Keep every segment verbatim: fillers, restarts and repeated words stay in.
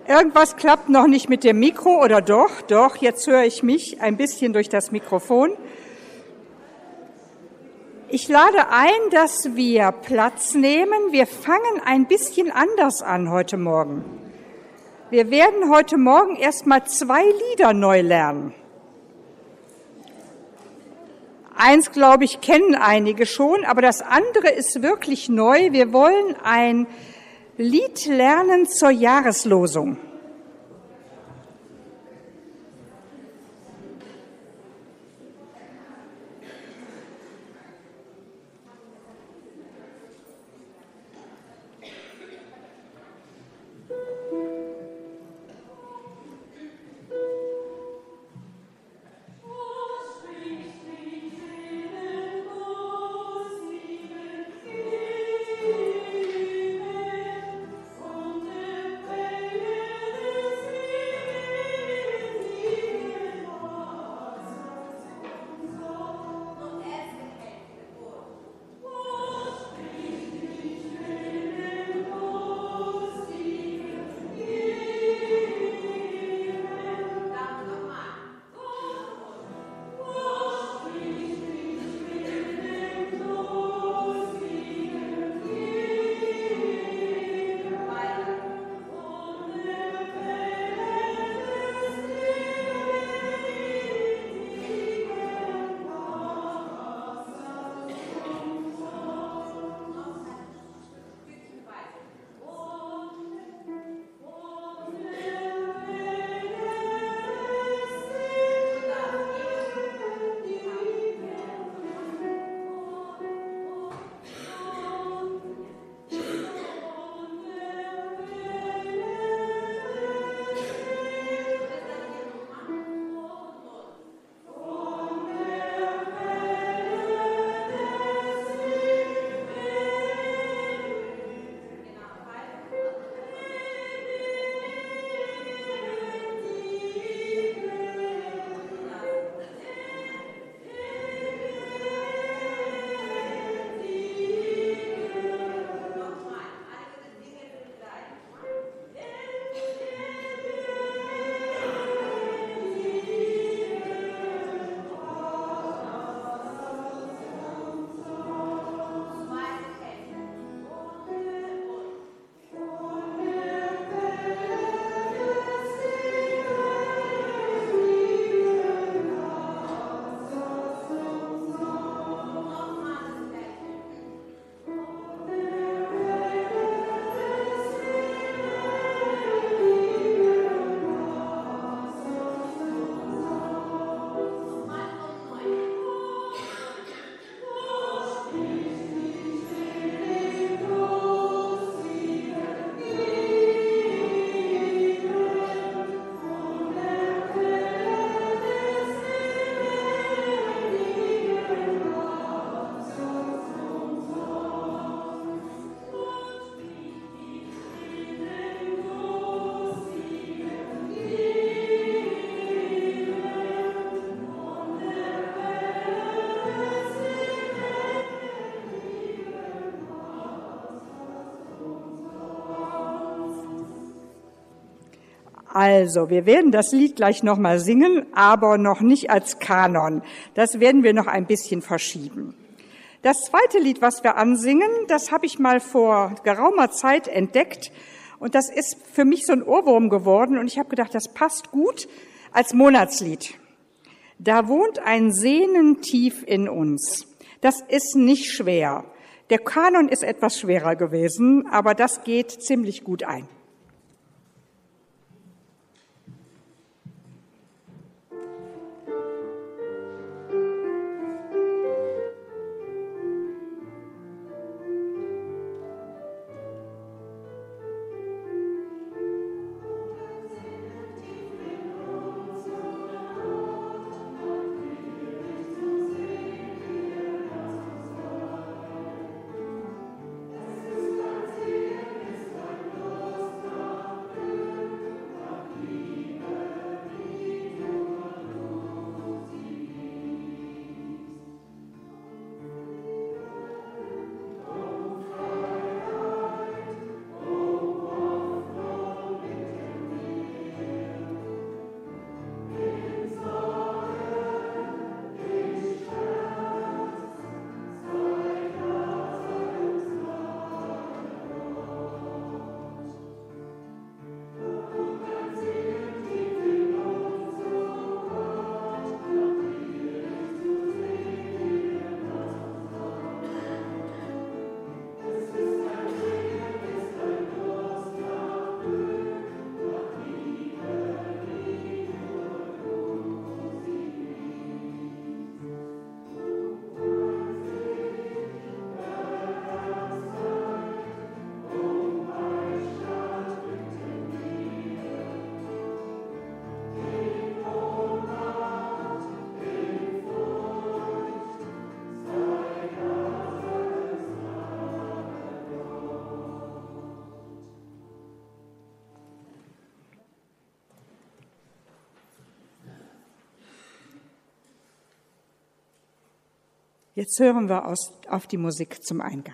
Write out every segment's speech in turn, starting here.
Irgendwas klappt noch nicht mit dem Mikro, oder doch? Doch, jetzt höre ich mich ein bisschen durch das Mikrofon. Ich lade ein, dass wir Platz nehmen. Wir fangen ein bisschen anders an heute Morgen. Wir werden heute Morgen erst mal zwei Lieder neu lernen. Eins, glaube ich, kennen einige schon, aber das andere ist wirklich neu. Wir wollen ein Lied lernen zur Jahreslosung. Also, wir werden das Lied gleich nochmal singen, aber noch nicht als Kanon. Das werden wir noch ein bisschen verschieben. Das zweite Lied, was wir ansingen, das habe ich mal vor geraumer Zeit entdeckt. Und das ist für mich so ein Ohrwurm geworden. Und ich habe gedacht, das passt gut als Monatslied. Da wohnt ein Sehnen tief in uns. Das ist nicht schwer. Der Kanon ist etwas schwerer gewesen, aber das geht ziemlich gut ein. Jetzt hören wir aus, auf die Musik zum Eingang.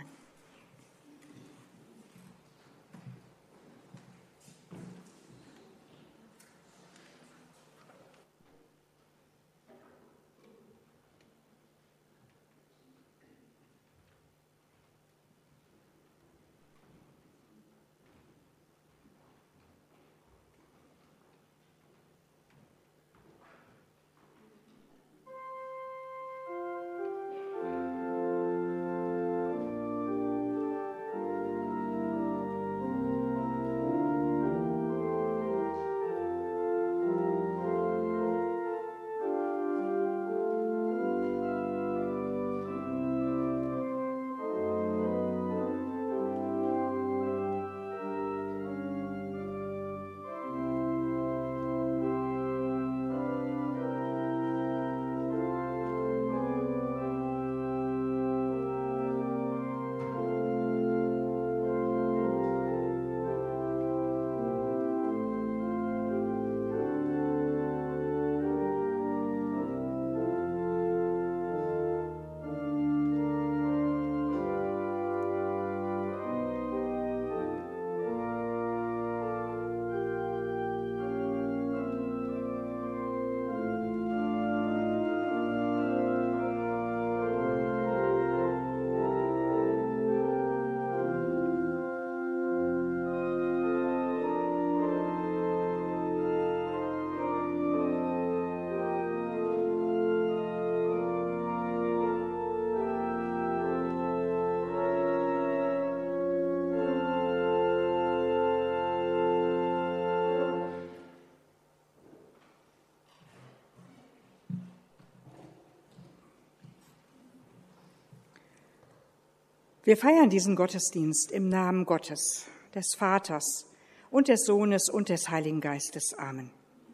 Wir feiern diesen Gottesdienst im Namen Gottes, des Vaters und des Sohnes und des Heiligen Geistes. Amen.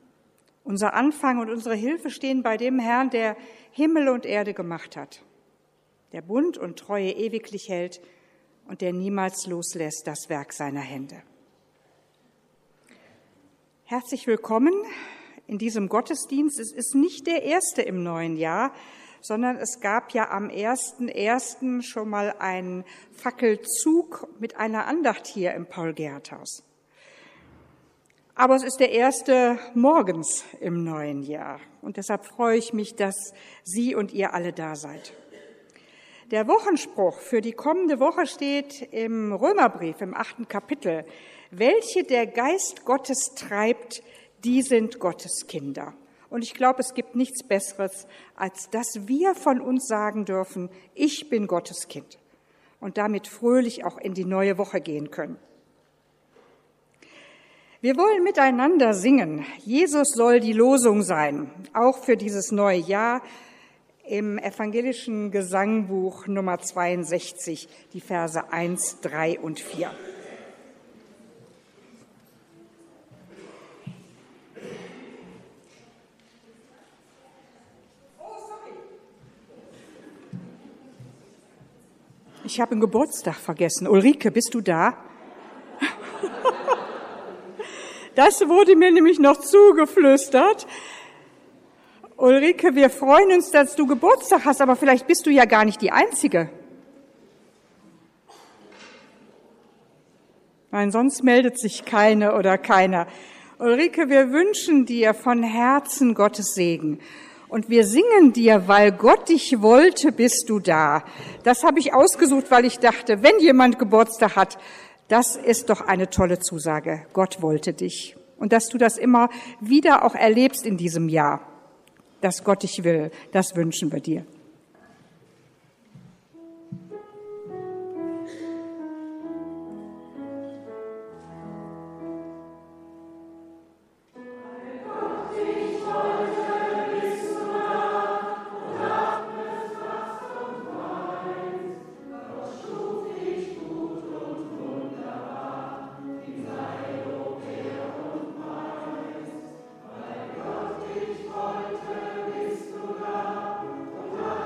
Unser Anfang und unsere Hilfe stehen bei dem Herrn, der Himmel und Erde gemacht hat, der Bund und Treue ewiglich hält und der niemals loslässt das Werk seiner Hände. Herzlich willkommen in diesem Gottesdienst. Es ist nicht der erste im neuen Jahr, sondern es gab ja am ersten ersten schon mal einen Fackelzug mit einer Andacht hier im Paul-Gerhardt-Haus. Aber es ist der erste morgens im neuen Jahr und deshalb freue ich mich, dass Sie und ihr alle da seid. Der Wochenspruch für die kommende Woche steht im Römerbrief im achten Kapitel. Welche der Geist Gottes treibt, die sind Gottes Kinder. Und ich glaube, es gibt nichts Besseres, als dass wir von uns sagen dürfen, ich bin Gottes Kind und damit fröhlich auch in die neue Woche gehen können. Wir wollen miteinander singen. Jesus soll die Losung sein, auch für dieses neue Jahr im evangelischen Gesangbuch Nummer zweiundsechzig, die Verse eins, drei und vier. Ich habe einen Geburtstag vergessen. Ulrike, bist du da? Das wurde mir nämlich noch zugeflüstert. Ulrike, wir freuen uns, dass du Geburtstag hast, aber vielleicht bist du ja gar nicht die Einzige. Nein, sonst meldet sich keine oder keiner. Ulrike, wir wünschen dir von Herzen Gottes Segen. Und wir singen dir, weil Gott dich wollte, bist du da. Das habe ich ausgesucht, weil ich dachte, wenn jemand Geburtstag hat, das ist doch eine tolle Zusage. Gott wollte dich. Und dass du das immer wieder auch erlebst in diesem Jahr, dass Gott dich will, das wünschen wir dir. Gott dich wollte, bist du da, und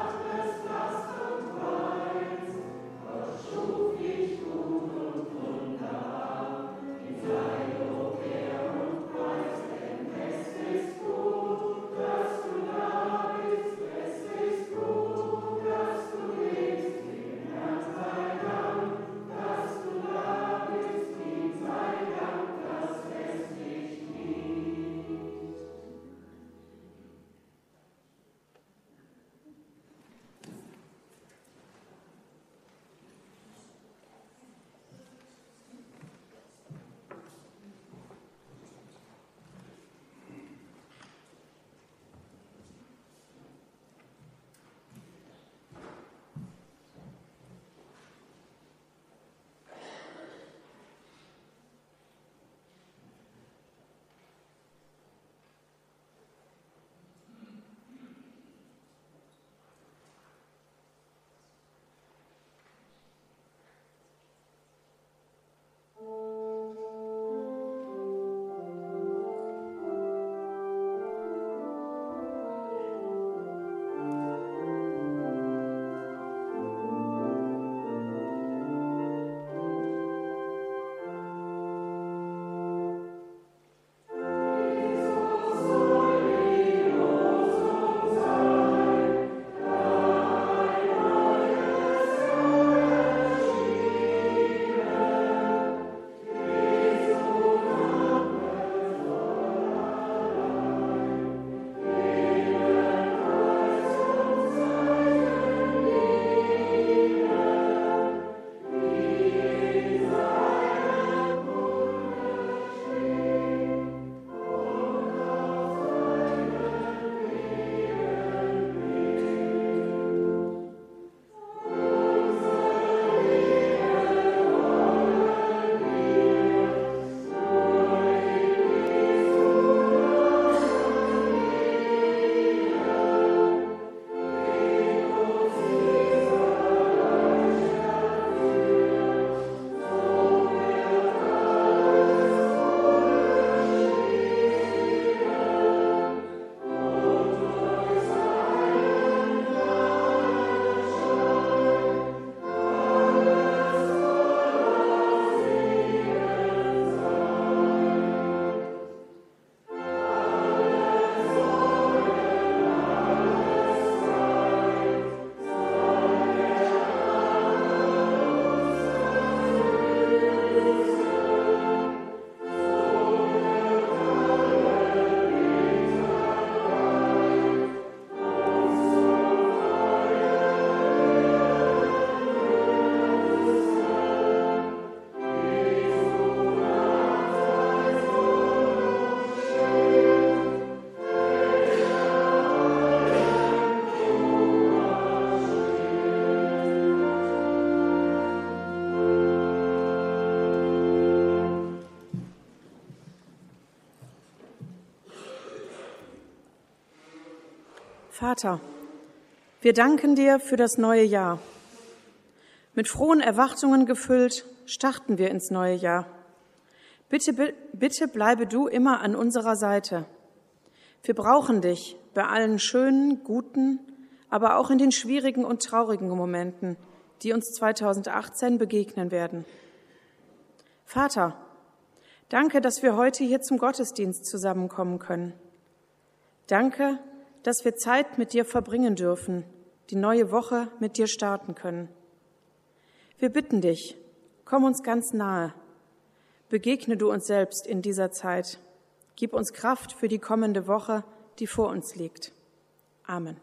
Vater, wir danken dir für das neue Jahr. Mit frohen Erwartungen gefüllt starten wir ins neue Jahr. Bitte, bitte bleibe du immer an unserer Seite. Wir brauchen dich bei allen schönen, guten, aber auch in den schwierigen und traurigen Momenten, die uns zweitausendachtzehn begegnen werden. Vater, danke, dass wir heute hier zum Gottesdienst zusammenkommen können. Danke, dass wir Zeit mit dir verbringen dürfen, die neue Woche mit dir starten können. Wir bitten dich, komm uns ganz nahe. Begegne du uns selbst in dieser Zeit. Gib uns Kraft für die kommende Woche, die vor uns liegt. Amen.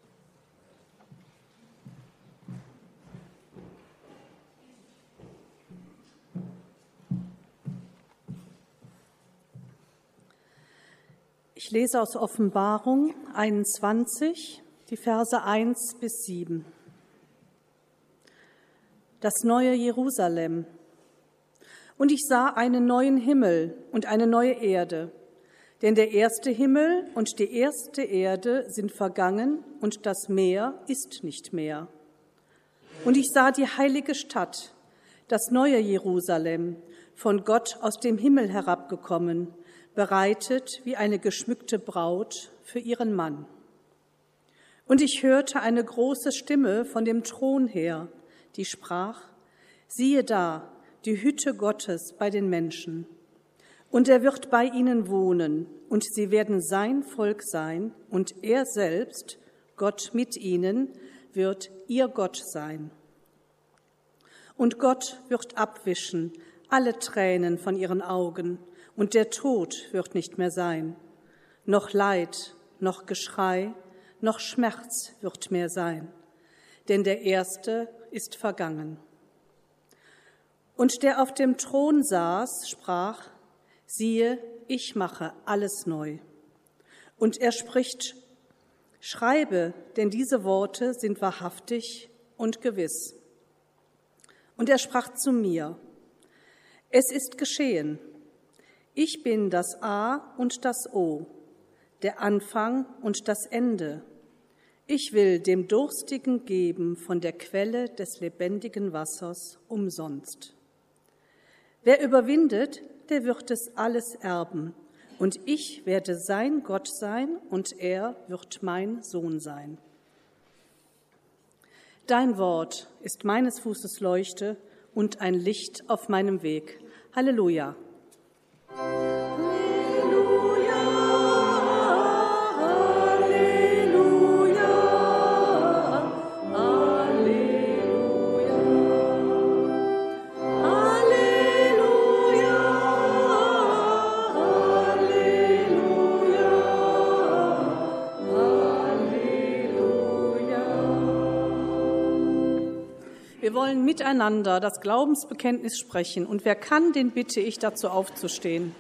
Ich lese aus Offenbarung einundzwanzig, die Verse eins bis sieben. Das neue Jerusalem. Und ich sah einen neuen Himmel und eine neue Erde, denn der erste Himmel und die erste Erde sind vergangen und das Meer ist nicht mehr. Und ich sah die heilige Stadt, das neue Jerusalem, von Gott aus dem Himmel herabgekommen, bereitet wie eine geschmückte Braut für ihren Mann. Und ich hörte eine große Stimme von dem Thron her, die sprach: Siehe da, die Hütte Gottes bei den Menschen. Und er wird bei ihnen wohnen, und sie werden sein Volk sein, und er selbst, Gott mit ihnen, wird ihr Gott sein. Und Gott wird abwischen alle Tränen von ihren Augen, und der Tod wird nicht mehr sein. Noch Leid, noch Geschrei, noch Schmerz wird mehr sein, denn der erste ist vergangen. Und der auf dem Thron saß, sprach: Siehe, ich mache alles neu. Und er spricht: Schreibe, denn diese Worte sind wahrhaftig und gewiss. Und er sprach zu mir: Es ist geschehen. Ich bin das A und das O, der Anfang und das Ende. Ich will dem Durstigen geben von der Quelle des lebendigen Wassers umsonst. Wer überwindet, der wird es alles erben, und ich werde sein Gott sein, und er wird mein Sohn sein. Dein Wort ist meines Fußes Leuchte und ein Licht auf meinem Weg. Halleluja. Wir wollen miteinander das Glaubensbekenntnis sprechen. Und wer kann, den bitte ich dazu aufzustehen.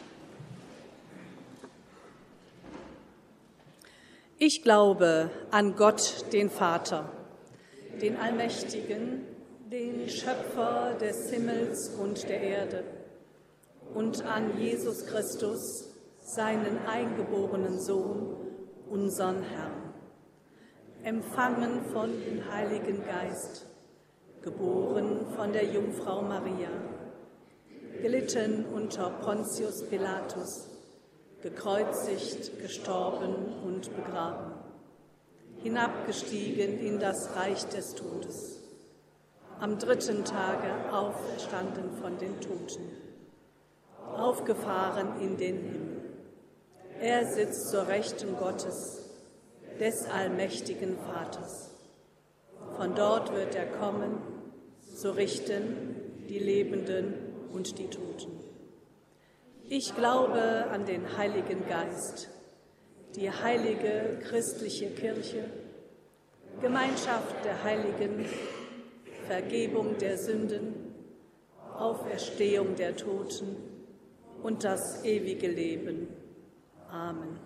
Ich glaube an Gott, den Vater, den Allmächtigen, den Schöpfer des Himmels und der Erde, und an Jesus Christus, seinen eingeborenen Sohn, unseren Herrn, empfangen von dem Heiligen Geist, geboren von der Jungfrau Maria, gelitten unter Pontius Pilatus, gekreuzigt, gestorben und begraben, hinabgestiegen in das Reich des Todes, am dritten Tage auferstanden von den Toten, aufgefahren in den Himmel. Er sitzt zur Rechten Gottes, des allmächtigen Vaters. Von dort wird er kommen, zu richten die Lebenden und die Toten. Ich glaube an den Heiligen Geist, die heilige christliche Kirche, Gemeinschaft der Heiligen, Vergebung der Sünden, Auferstehung der Toten und das ewige Leben. Amen.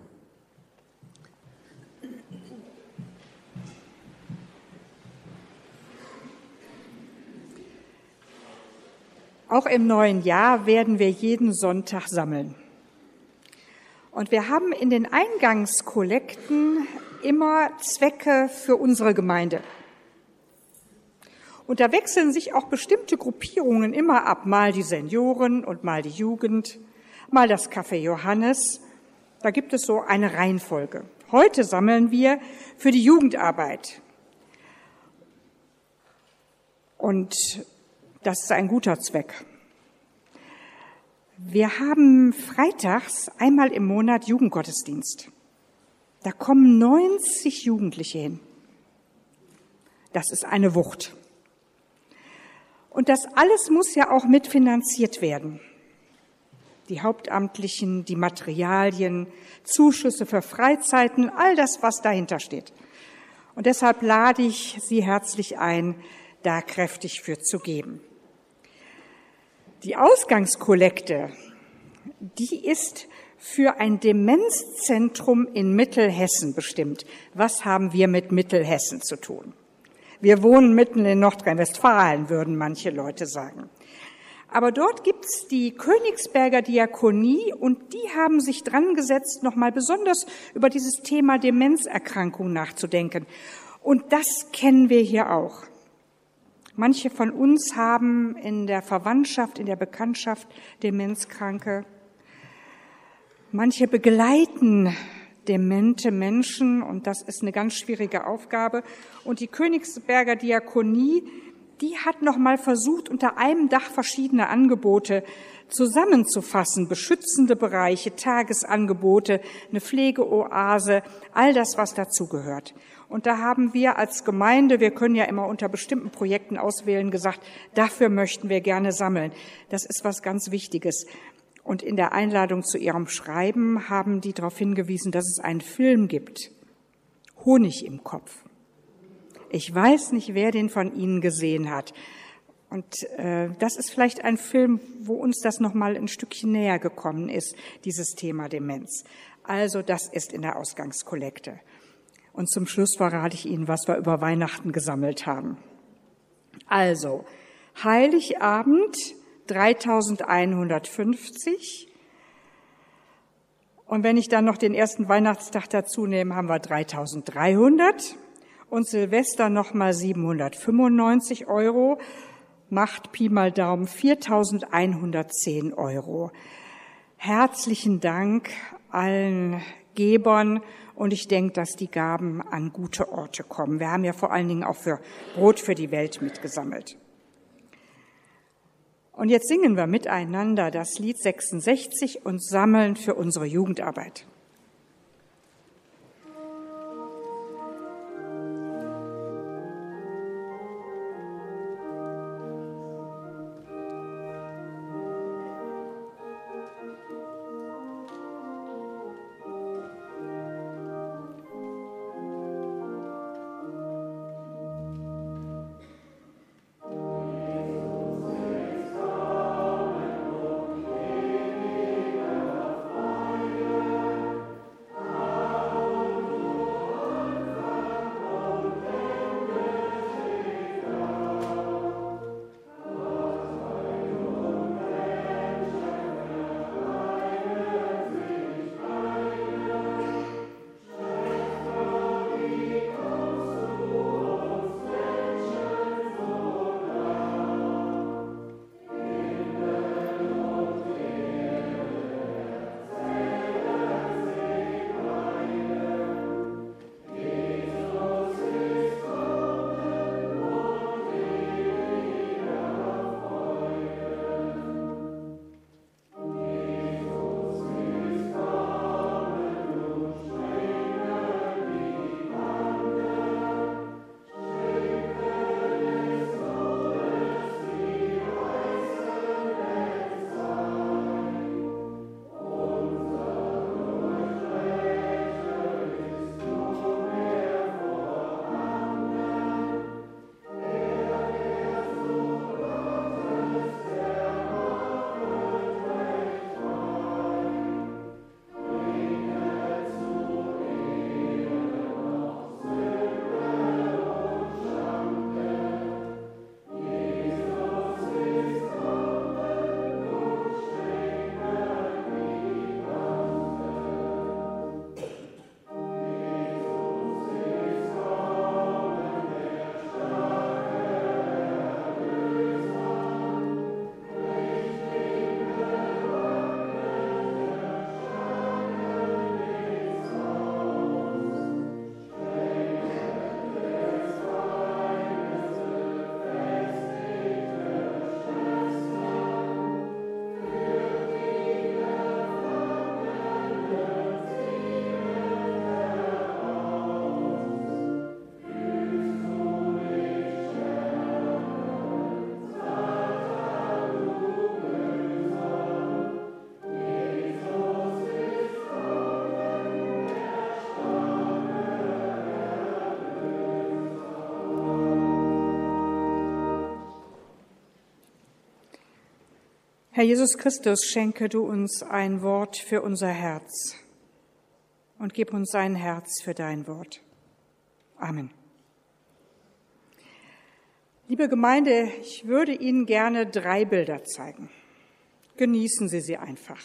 Auch im neuen Jahr werden wir jeden Sonntag sammeln. Und wir haben in den Eingangskollekten immer Zwecke für unsere Gemeinde. Und da wechseln sich auch bestimmte Gruppierungen immer ab, mal die Senioren und mal die Jugend, mal das Café Johannes. Da gibt es so eine Reihenfolge. Heute sammeln wir für die Jugendarbeit. Und das ist ein guter Zweck. Wir haben freitags einmal im Monat Jugendgottesdienst. Da kommen neunzig Jugendliche hin. Das ist eine Wucht. Und das alles muss ja auch mitfinanziert werden. Die Hauptamtlichen, die Materialien, Zuschüsse für Freizeiten, all das, was dahinter steht. Und deshalb lade ich Sie herzlich ein, da kräftig für zu geben. Die Ausgangskollekte, die ist für ein Demenzzentrum in Mittelhessen bestimmt. Was haben wir mit Mittelhessen zu tun? Wir wohnen mitten in Nordrhein-Westfalen, würden manche Leute sagen. Aber dort gibt's die Königsberger Diakonie und die haben sich dran gesetzt, nochmal besonders über dieses Thema Demenzerkrankung nachzudenken. Und das kennen wir hier auch. Manche von uns haben in der Verwandtschaft, in der Bekanntschaft Demenzkranke. Manche begleiten demente Menschen und das ist eine ganz schwierige Aufgabe. Und die Königsberger Diakonie, die hat noch mal versucht, unter einem Dach verschiedene Angebote zusammenzufassen, beschützende Bereiche, Tagesangebote, eine Pflegeoase, all das, was dazugehört. Und da haben wir als Gemeinde, wir können ja immer unter bestimmten Projekten auswählen, gesagt, dafür möchten wir gerne sammeln. Das ist was ganz Wichtiges. Und in der Einladung zu ihrem Schreiben haben die darauf hingewiesen, dass es einen Film gibt, Honig im Kopf. Ich weiß nicht, wer den von Ihnen gesehen hat. Und äh, das ist vielleicht ein Film, wo uns das noch mal ein Stückchen näher gekommen ist, dieses Thema Demenz. Also das ist in der Ausgangskollekte. Und zum Schluss verrate ich Ihnen, was wir über Weihnachten gesammelt haben. Also, Heiligabend dreitausendeinhundertfünfzig. Und wenn ich dann noch den ersten Weihnachtstag dazu nehme, haben wir dreitausenddreihundert. Und Silvester nochmal siebenhundertfünfundneunzig Euro. Macht Pi mal Daumen viertausendeinhundertzehn Euro. Herzlichen Dank allen Gebern. Und ich denke, dass die Gaben an gute Orte kommen. Wir haben ja vor allen Dingen auch für Brot für die Welt mitgesammelt. Und jetzt singen wir miteinander das Lied sechsundsechzig und sammeln für unsere Jugendarbeit. Herr Jesus Christus, schenke du uns ein Wort für unser Herz und gib uns ein Herz für dein Wort. Amen. Liebe Gemeinde, ich würde Ihnen gerne drei Bilder zeigen. Genießen Sie sie einfach.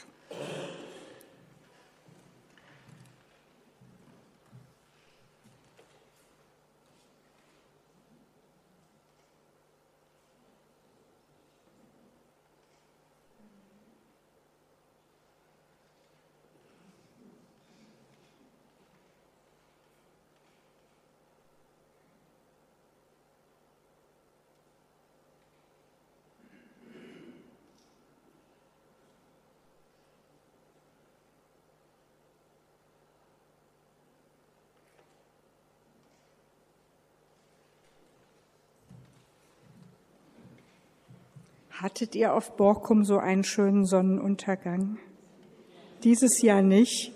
Hattet ihr auf Borkum so einen schönen Sonnenuntergang? Dieses Jahr nicht.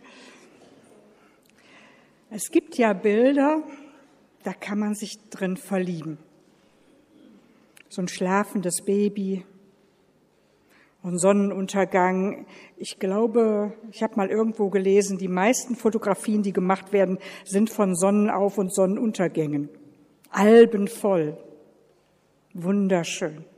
Es gibt ja Bilder, da kann man sich drin verlieben. So ein schlafendes Baby, ein Sonnenuntergang. Ich glaube, ich habe mal irgendwo gelesen, die meisten Fotografien, die gemacht werden, sind von Sonnenauf- und Sonnenuntergängen. Albenvoll. Wunderschön.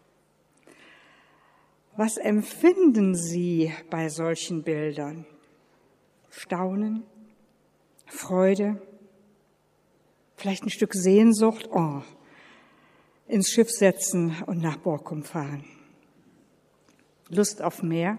Was empfinden Sie bei solchen Bildern? Staunen? Freude? Vielleicht ein Stück Sehnsucht? Oh, ins Schiff setzen und nach Borkum fahren. Lust auf mehr?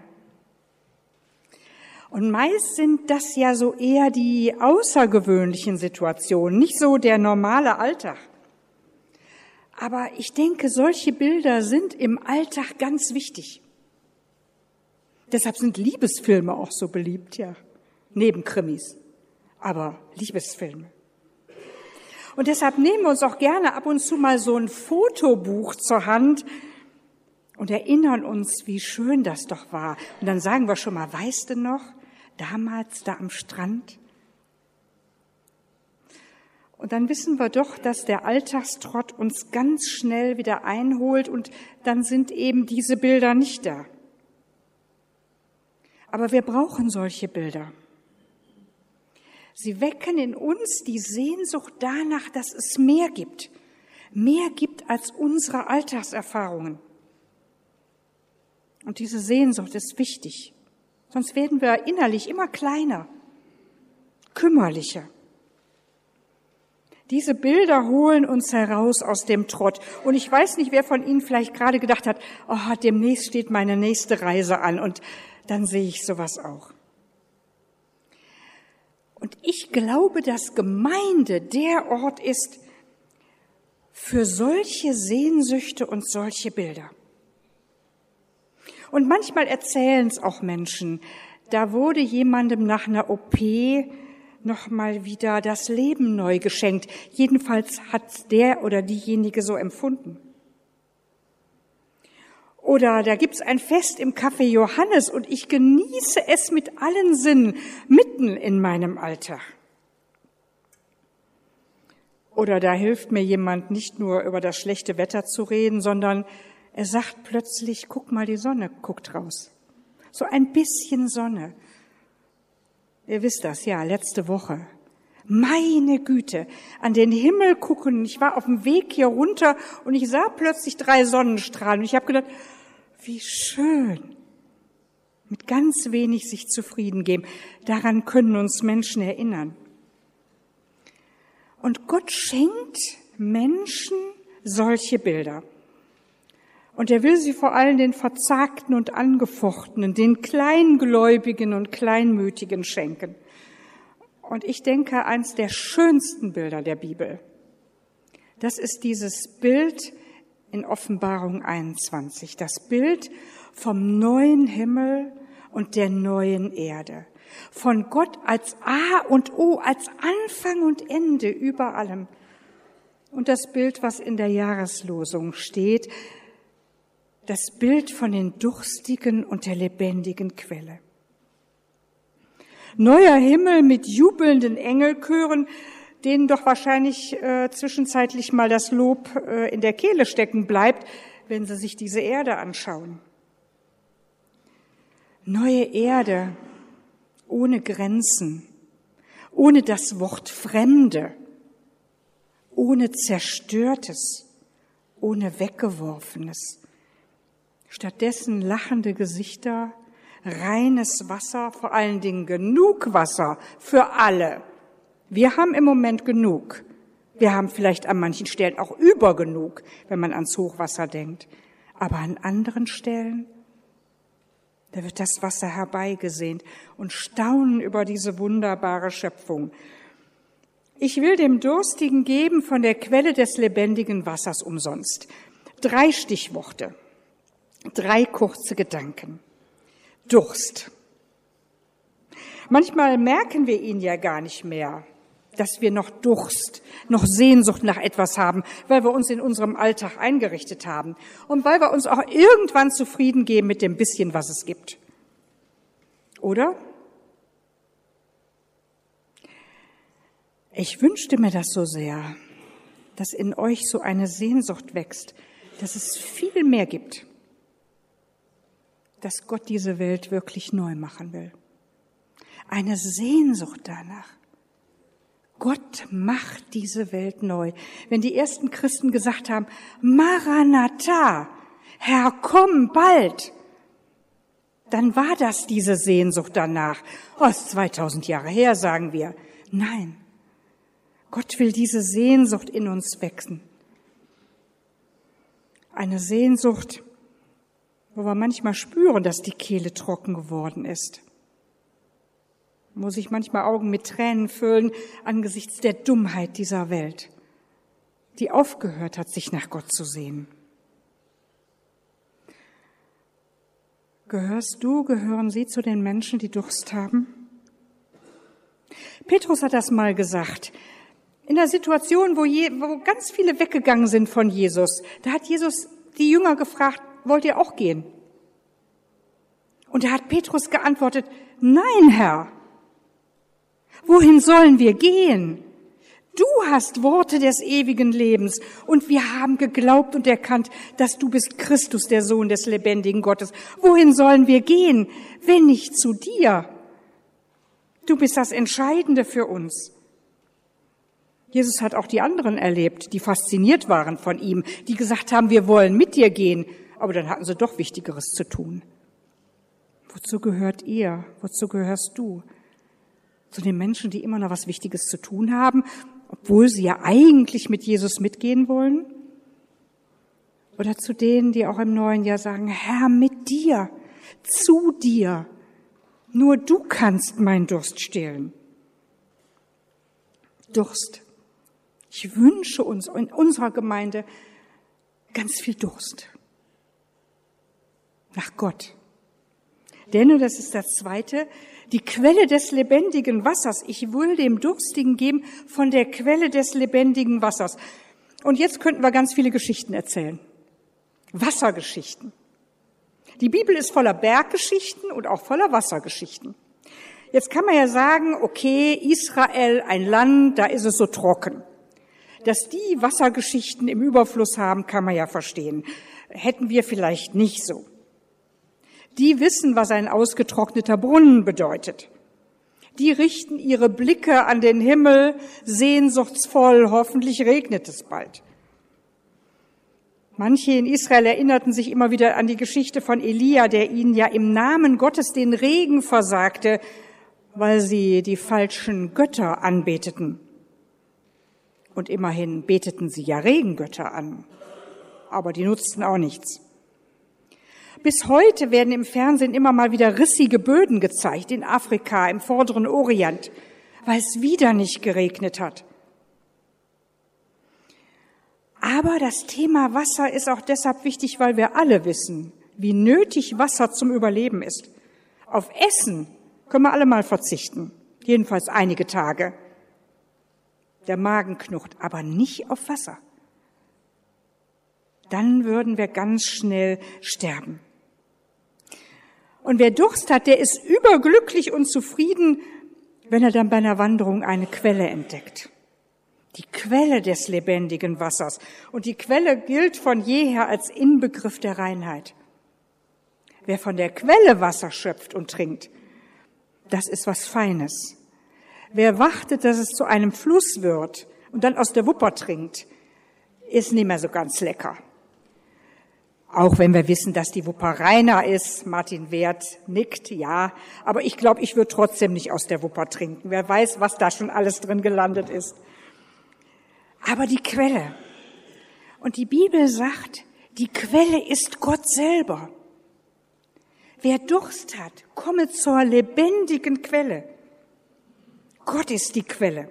Und meist sind das ja so eher die außergewöhnlichen Situationen, nicht so der normale Alltag. Aber ich denke, solche Bilder sind im Alltag ganz wichtig. Deshalb sind Liebesfilme auch so beliebt, ja, neben Krimis, aber Liebesfilme. Und deshalb nehmen wir uns auch gerne ab und zu mal so ein Fotobuch zur Hand und erinnern uns, wie schön das doch war. Und dann sagen wir schon mal, weißt du noch, damals da am Strand? Und dann wissen wir doch, dass der Alltagstrott uns ganz schnell wieder einholt und dann sind eben diese Bilder nicht da. Aber wir brauchen solche Bilder. Sie wecken in uns die Sehnsucht danach, dass es mehr gibt. Mehr gibt als unsere Alltagserfahrungen. Und diese Sehnsucht ist wichtig. Sonst werden wir innerlich immer kleiner, kümmerlicher. Diese Bilder holen uns heraus aus dem Trott. Und ich weiß nicht, wer von Ihnen vielleicht gerade gedacht hat, oh, demnächst steht meine nächste Reise an und dann sehe ich sowas auch. Und ich glaube, dass Gemeinde der Ort ist für solche Sehnsüchte und solche Bilder. Und manchmal erzählen es auch Menschen, da wurde jemandem nach einer O P noch mal wieder das Leben neu geschenkt. Jedenfalls hat der oder diejenige so empfunden. Oder da gibt's ein Fest im Café Johannes und ich genieße es mit allen Sinnen mitten in meinem Alltag. Oder da hilft mir jemand nicht nur über das schlechte Wetter zu reden, sondern er sagt plötzlich, guck mal, die Sonne guckt raus. So ein bisschen Sonne. Ihr wisst das, ja, letzte Woche. Meine Güte, an den Himmel gucken. Ich war auf dem Weg hier runter und ich sah plötzlich drei Sonnenstrahlen. Und ich habe gedacht, wie schön. Mit ganz wenig sich zufrieden geben. Daran können uns Menschen erinnern. Und Gott schenkt Menschen solche Bilder. Und er will sie vor allem den Verzagten und Angefochtenen, den Kleingläubigen und Kleinmütigen schenken. Und ich denke, eins der schönsten Bilder der Bibel, das ist dieses Bild in Offenbarung einundzwanzig, das Bild vom neuen Himmel und der neuen Erde, von Gott als A und O, als Anfang und Ende über allem. Und das Bild, was in der Jahreslosung steht, das Bild von den Durstigen und der lebendigen Quelle. Neuer Himmel mit jubelnden Engelchören, denen doch wahrscheinlich äh, zwischenzeitlich mal das Lob äh, in der Kehle stecken bleibt, wenn sie sich diese Erde anschauen. Neue Erde, ohne Grenzen, ohne das Wort Fremde, ohne Zerstörtes, ohne Weggeworfenes. Stattdessen lachende Gesichter, reines Wasser, vor allen Dingen genug Wasser für alle. Wir haben im Moment genug. Wir haben vielleicht an manchen Stellen auch über genug, wenn man ans Hochwasser denkt. Aber an anderen Stellen, da wird das Wasser herbeigesehnt und staunen über diese wunderbare Schöpfung. Ich will dem Durstigen geben von der Quelle des lebendigen Wassers umsonst. Drei Stichworte, drei kurze Gedanken. Durst. Manchmal merken wir ihn ja gar nicht mehr, dass wir noch Durst, noch Sehnsucht nach etwas haben, weil wir uns in unserem Alltag eingerichtet haben und weil wir uns auch irgendwann zufrieden geben mit dem bisschen, was es gibt. Oder? Ich wünschte mir das so sehr, dass in euch so eine Sehnsucht wächst, dass es viel mehr gibt, dass Gott diese Welt wirklich neu machen will. Eine Sehnsucht danach. Gott macht diese Welt neu. Wenn die ersten Christen gesagt haben, Maranatha, Herr, komm bald, dann war das diese Sehnsucht danach. Oh, ist zweitausend Jahre her, sagen wir. Nein, Gott will diese Sehnsucht in uns wecken. Eine Sehnsucht, wo wir manchmal spüren, dass die Kehle trocken geworden ist. Wo sich manchmal Augen mit Tränen füllen angesichts der Dummheit dieser Welt, die aufgehört hat, sich nach Gott zu sehen. Gehörst du, gehören Sie zu den Menschen, die Durst haben? Petrus hat das mal gesagt. In der Situation, wo, je, wo ganz viele weggegangen sind von Jesus, da hat Jesus die Jünger gefragt, wollt ihr auch gehen? Und da hat Petrus geantwortet, nein, Herr. Wohin sollen wir gehen? Du hast Worte des ewigen Lebens und wir haben geglaubt und erkannt, dass du bist Christus, der Sohn des lebendigen Gottes. Wohin sollen wir gehen, wenn nicht zu dir? Du bist das Entscheidende für uns. Jesus hat auch die anderen erlebt, die fasziniert waren von ihm, die gesagt haben, wir wollen mit dir gehen, aber dann hatten sie doch Wichtigeres zu tun. Wozu gehört ihr? Wozu gehörst du? Zu den Menschen, die immer noch was Wichtiges zu tun haben, obwohl sie ja eigentlich mit Jesus mitgehen wollen? Oder zu denen, die auch im neuen Jahr sagen, Herr, mit dir, zu dir, nur du kannst meinen Durst stillen. Durst. Ich wünsche uns in unserer Gemeinde ganz viel Durst. Nach Gott. Denn, und das ist das Zweite, die Quelle des lebendigen Wassers. Ich will dem Durstigen geben von der Quelle des lebendigen Wassers. Und jetzt könnten wir ganz viele Geschichten erzählen. Wassergeschichten. Die Bibel ist voller Berggeschichten und auch voller Wassergeschichten. Jetzt kann man ja sagen, okay, Israel, ein Land, da ist es so trocken. Dass die Wassergeschichten im Überfluss haben, kann man ja verstehen. Hätten wir vielleicht nicht so. Die wissen, was ein ausgetrockneter Brunnen bedeutet. Die richten ihre Blicke an den Himmel, sehnsuchtsvoll, hoffentlich regnet es bald. Manche in Israel erinnerten sich immer wieder an die Geschichte von Elia, der ihnen ja im Namen Gottes den Regen versagte, weil sie die falschen Götter anbeteten. Und immerhin beteten sie ja Regengötter an, aber die nutzten auch nichts. Bis heute werden im Fernsehen immer mal wieder rissige Böden gezeigt, in Afrika, im vorderen Orient, weil es wieder nicht geregnet hat. Aber das Thema Wasser ist auch deshalb wichtig, weil wir alle wissen, wie nötig Wasser zum Überleben ist. Auf Essen können wir alle mal verzichten, jedenfalls einige Tage. Der Magen knurrt, aber nicht auf Wasser. Dann würden wir ganz schnell sterben. Und wer Durst hat, der ist überglücklich und zufrieden, wenn er dann bei einer Wanderung eine Quelle entdeckt. Die Quelle des lebendigen Wassers. Und die Quelle gilt von jeher als Inbegriff der Reinheit. Wer von der Quelle Wasser schöpft und trinkt, das ist was Feines. Wer wartet, dass es zu einem Fluss wird und dann aus der Wupper trinkt, ist nicht mehr so ganz lecker. Auch wenn wir wissen, dass die Wupper reiner ist. Martin Werth nickt, ja. Aber ich glaube, ich würde trotzdem nicht aus der Wupper trinken. Wer weiß, was da schon alles drin gelandet ist. Aber die Quelle. Und die Bibel sagt, die Quelle ist Gott selber. Wer Durst hat, komme zur lebendigen Quelle. Gott ist die Quelle.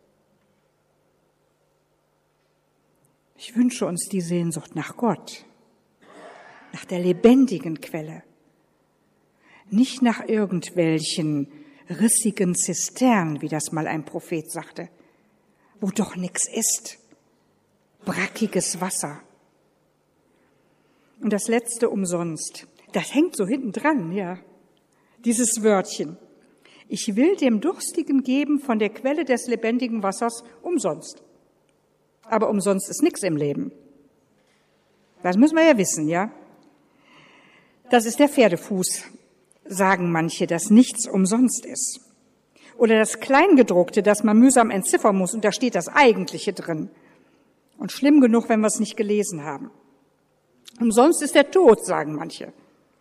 Ich wünsche uns die Sehnsucht nach Gott. Nach der lebendigen Quelle, nicht nach irgendwelchen rissigen Zisternen, wie das mal ein Prophet sagte, wo doch nichts ist, brackiges Wasser. Und das Letzte umsonst, das hängt so hinten dran, ja, dieses Wörtchen. Ich will dem Durstigen geben von der Quelle des lebendigen Wassers umsonst. Aber umsonst ist nichts im Leben. Das müssen wir ja wissen, ja. Das ist der Pferdefuß, sagen manche, dass nichts umsonst ist. Oder das Kleingedruckte, das man mühsam entziffern muss, und da steht das Eigentliche drin. Und schlimm genug, wenn wir es nicht gelesen haben. Umsonst ist der Tod, sagen manche.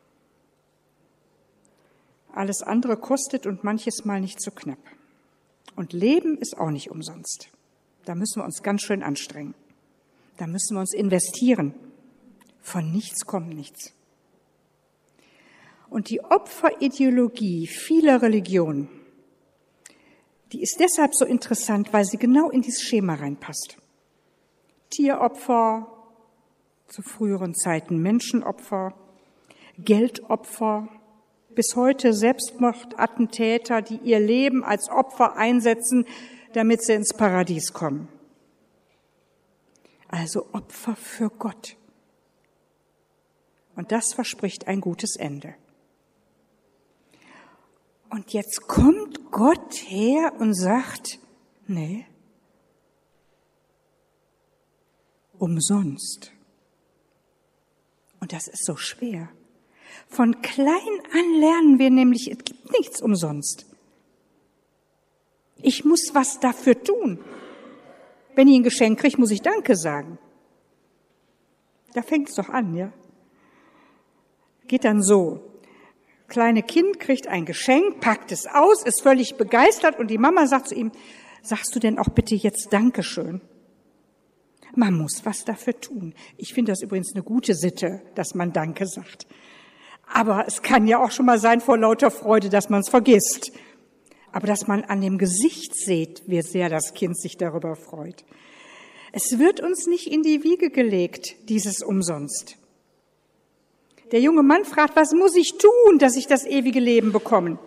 Alles andere kostet und manches Mal nicht so knapp. Und Leben ist auch nicht umsonst. Da müssen wir uns ganz schön anstrengen. Da müssen wir uns investieren. Von nichts kommt nichts. Und die Opferideologie vieler Religionen, die ist deshalb so interessant, weil sie genau in dieses Schema reinpasst. Tieropfer, zu früheren Zeiten Menschenopfer, Geldopfer, bis heute Selbstmordattentäter, die ihr Leben als Opfer einsetzen, damit sie ins Paradies kommen. Also Opfer für Gott. Und das verspricht ein gutes Ende. Und jetzt kommt Gott her und sagt, nee, umsonst. Und das ist so schwer. Von klein an lernen wir nämlich, es gibt nichts umsonst. Ich muss was dafür tun. Wenn ich ein Geschenk kriege, muss ich Danke sagen. Da fängt es doch an, ja. Geht dann so. Kleine Kind kriegt ein Geschenk, packt es aus, ist völlig begeistert und die Mama sagt zu ihm, sagst du denn auch bitte jetzt Dankeschön? Man muss was dafür tun. Ich finde das übrigens eine gute Sitte, dass man Danke sagt. Aber es kann ja auch schon mal sein vor lauter Freude, dass man es vergisst. Aber dass man an dem Gesicht sieht, wie sehr das Kind sich darüber freut. Es wird uns nicht in die Wiege gelegt, dieses umsonst. Der junge Mann fragt, was muss ich tun, dass ich das ewige Leben bekomme?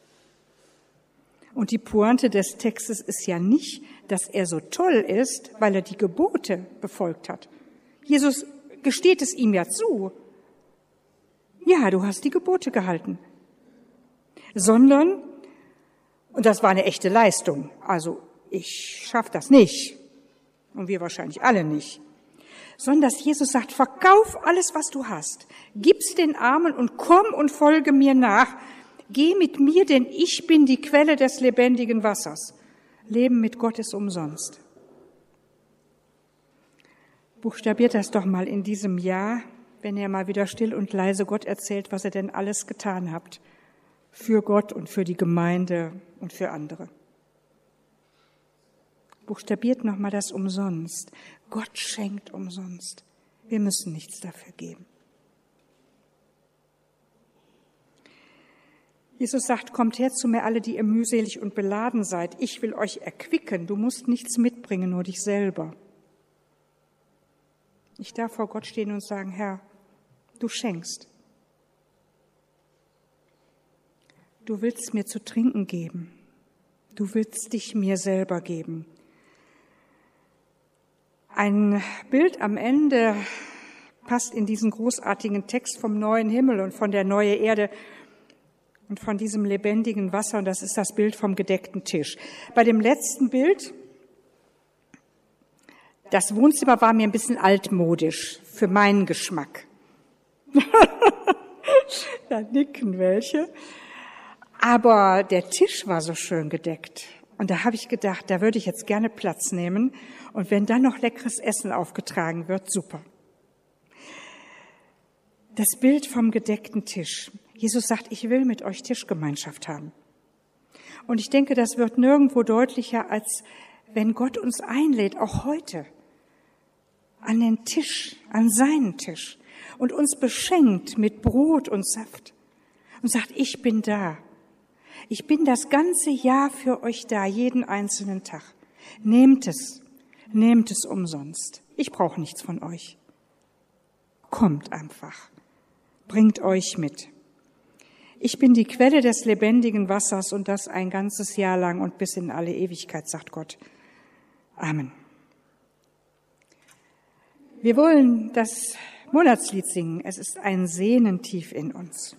Und die Pointe des Textes ist ja nicht, dass er so toll ist, weil er die Gebote befolgt hat. Jesus gesteht es ihm ja zu. Ja, du hast die Gebote gehalten. Sondern, und das war eine echte Leistung, also ich schaff das nicht und wir wahrscheinlich alle nicht, sondern dass Jesus sagt, verkauf alles, was du hast, gib's den Armen und komm und folge mir nach. Geh mit mir, denn ich bin die Quelle des lebendigen Wassers. Leben mit Gott ist umsonst. Buchstabiert das doch mal in diesem Jahr, wenn ihr mal wieder still und leise Gott erzählt, was ihr denn alles getan habt. Für Gott und für die Gemeinde und für andere. Buchstabiert nochmal das umsonst. Gott schenkt umsonst. Wir müssen nichts dafür geben. Jesus sagt, kommt her zu mir alle, die ihr mühselig und beladen seid. Ich will euch erquicken. Du musst nichts mitbringen, nur dich selber. Ich darf vor Gott stehen und sagen, Herr, du schenkst. Du willst mir zu trinken geben. Du willst dich mir selber geben. Ein Bild am Ende passt in diesen großartigen Text vom neuen Himmel und von der neuen Erde und von diesem lebendigen Wasser, und das ist das Bild vom gedeckten Tisch. Bei dem letzten Bild, das Wohnzimmer war mir ein bisschen altmodisch für meinen Geschmack. Da nicken welche. Aber der Tisch war so schön gedeckt. Und da habe ich gedacht, da würde ich jetzt gerne Platz nehmen. Und wenn dann noch leckeres Essen aufgetragen wird, super. Das Bild vom gedeckten Tisch. Jesus sagt, ich will mit euch Tischgemeinschaft haben. Und ich denke, das wird nirgendwo deutlicher, als wenn Gott uns einlädt, auch heute, an den Tisch, an seinen Tisch und uns beschenkt mit Brot und Saft und sagt, ich bin da. Ich bin das ganze Jahr für euch da, jeden einzelnen Tag. Nehmt es, nehmt es umsonst. Ich brauche nichts von euch. Kommt einfach, bringt euch mit. Ich bin die Quelle des lebendigen Wassers und das ein ganzes Jahr lang und bis in alle Ewigkeit, sagt Gott. Amen. Wir wollen das Monatslied singen. Es ist ein Sehnen tief in uns.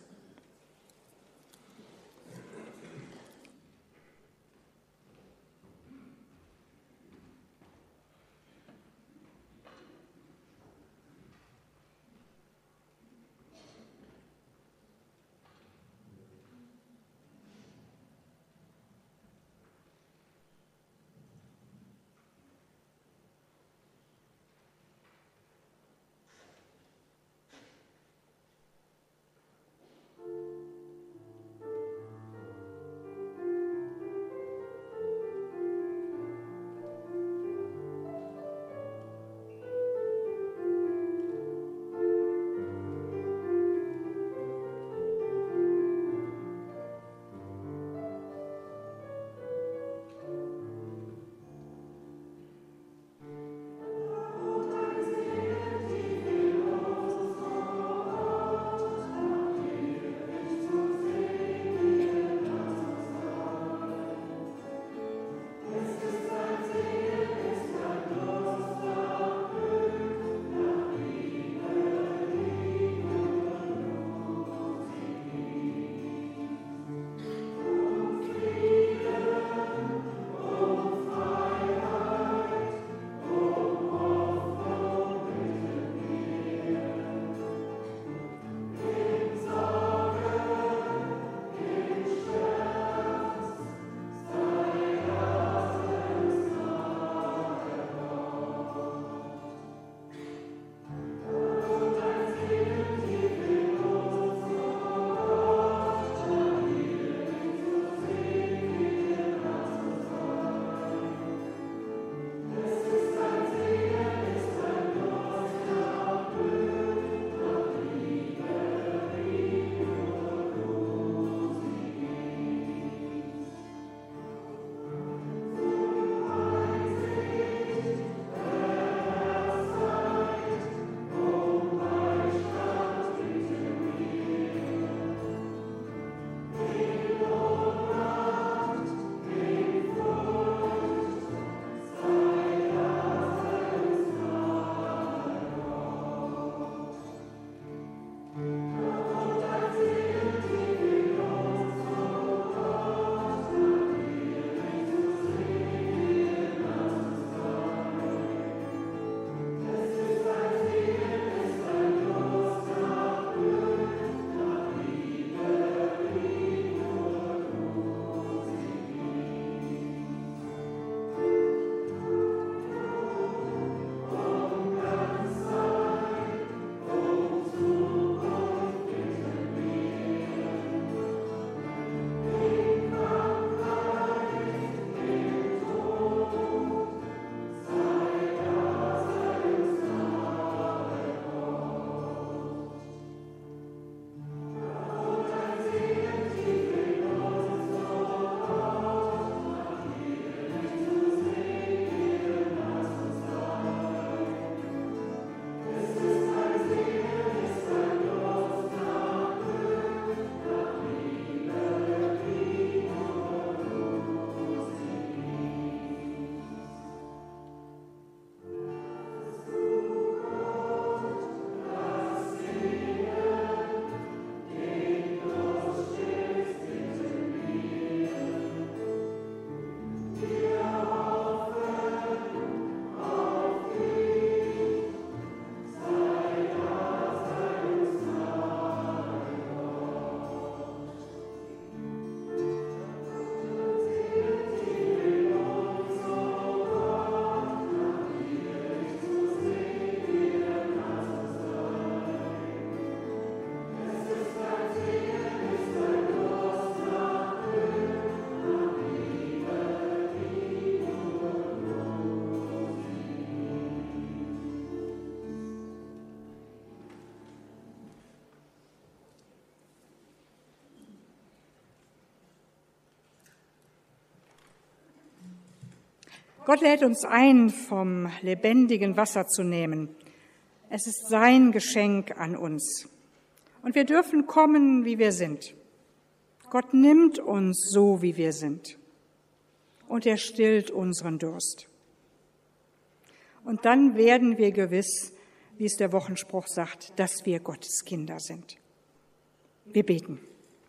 Gott lädt uns ein, vom lebendigen Wasser zu nehmen. Es ist sein Geschenk an uns. Und wir dürfen kommen, wie wir sind. Gott nimmt uns so, wie wir sind. Und er stillt unseren Durst. Und dann werden wir gewiss, wie es der Wochenspruch sagt, dass wir Gottes Kinder sind. Wir beten.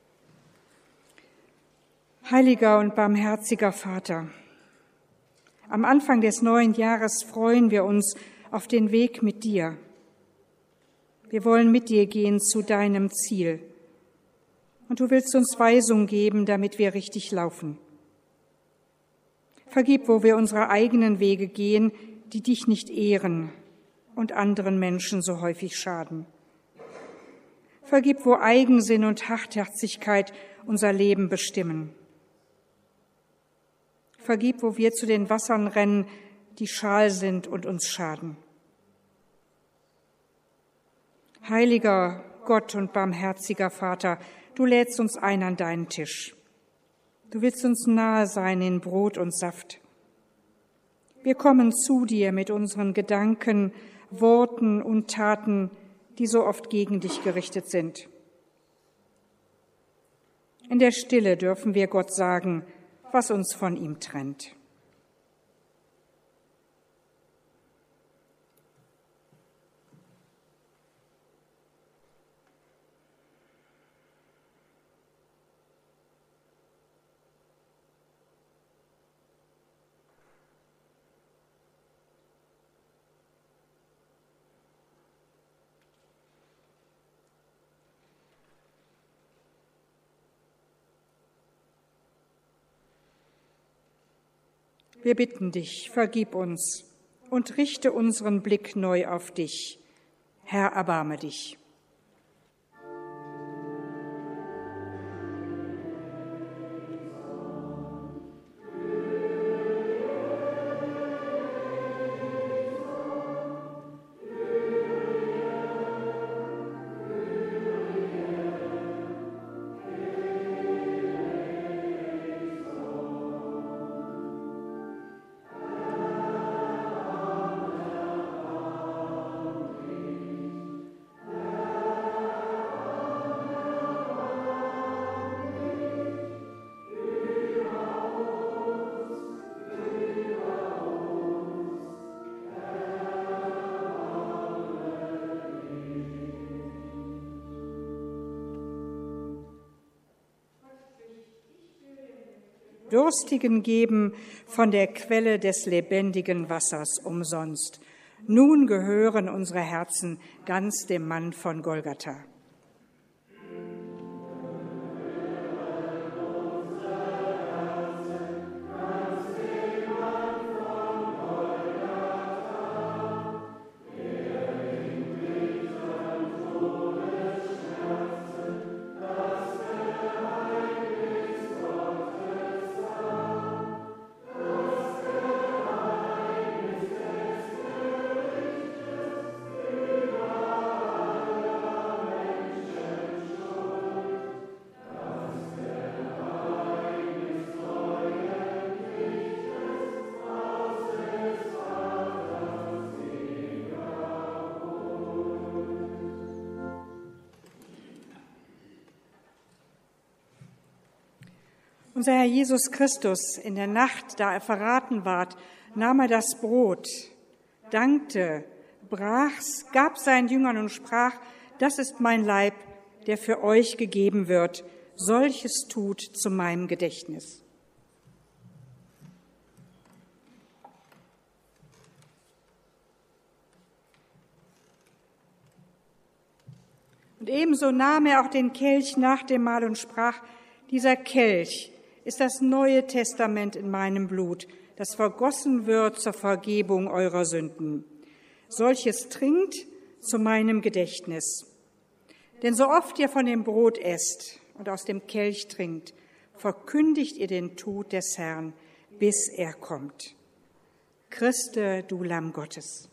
Heiliger und barmherziger Vater, am Anfang des neuen Jahres freuen wir uns auf den Weg mit dir. Wir wollen mit dir gehen zu deinem Ziel. Und du willst uns Weisung geben, damit wir richtig laufen. Vergib, wo wir unsere eigenen Wege gehen, die dich nicht ehren und anderen Menschen so häufig schaden. Vergib, wo Eigensinn und Hartherzigkeit unser Leben bestimmen. Vergib, wo wir zu den Wassern rennen, die schal sind und uns schaden. Heiliger Gott und barmherziger Vater, du lädst uns ein an deinen Tisch. Du willst uns nahe sein in Brot und Saft. Wir kommen zu dir mit unseren Gedanken, Worten und Taten, die so oft gegen dich gerichtet sind. In der Stille dürfen wir Gott sagen, was uns von ihm trennt. Wir bitten dich, vergib uns und richte unseren Blick neu auf dich. Herr, erbarme dich. Durstigen geben von der Quelle des lebendigen Wassers umsonst. Nun gehören unsere Herzen ganz dem Mann von Golgatha. Unser Herr Jesus Christus, in der Nacht, da er verraten ward, nahm er das Brot, dankte, brach's, gab seinen Jüngern und sprach, das ist mein Leib, der für euch gegeben wird. Solches tut zu meinem Gedächtnis. Und ebenso nahm er auch den Kelch nach dem Mahl und sprach, dieser Kelch ist das Neue Testament in meinem Blut, das vergossen wird zur Vergebung eurer Sünden. Solches trinkt zu meinem Gedächtnis. Denn so oft ihr von dem Brot esst und aus dem Kelch trinkt, verkündigt ihr den Tod des Herrn, bis er kommt. Christe, du Lamm Gottes.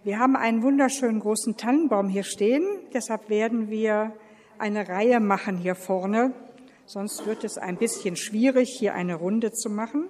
Wir haben einen wunderschönen großen Tannenbaum hier stehen, deshalb werden wir eine Reihe machen hier vorne. Sonst wird es ein bisschen schwierig, hier eine Runde zu machen.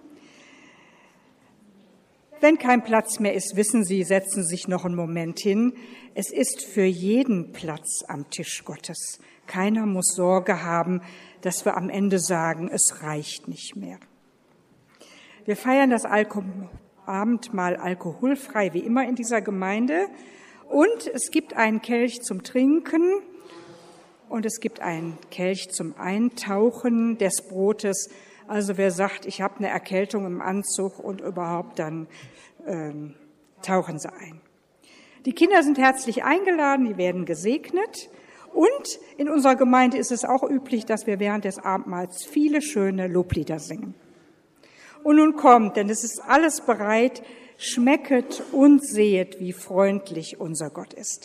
Wenn kein Platz mehr ist, wissen Sie, setzen Sie sich noch einen Moment hin. Es ist für jeden Platz am Tisch Gottes. Keiner muss Sorge haben, dass wir am Ende sagen, es reicht nicht mehr. Wir feiern das Alko- Abendmahl alkoholfrei, wie immer in dieser Gemeinde. Und es gibt einen Kelch zum Trinken und es gibt einen Kelch zum Eintauchen des Brotes. Also wer sagt, ich habe eine Erkältung im Anzug und überhaupt, dann ähm, tauchen Sie ein. Die Kinder sind herzlich eingeladen, die werden gesegnet. Und in unserer Gemeinde ist es auch üblich, dass wir während des Abendmahls viele schöne Loblieder singen. Und nun kommt, denn es ist alles bereit, schmecket und sehet, wie freundlich unser Gott ist.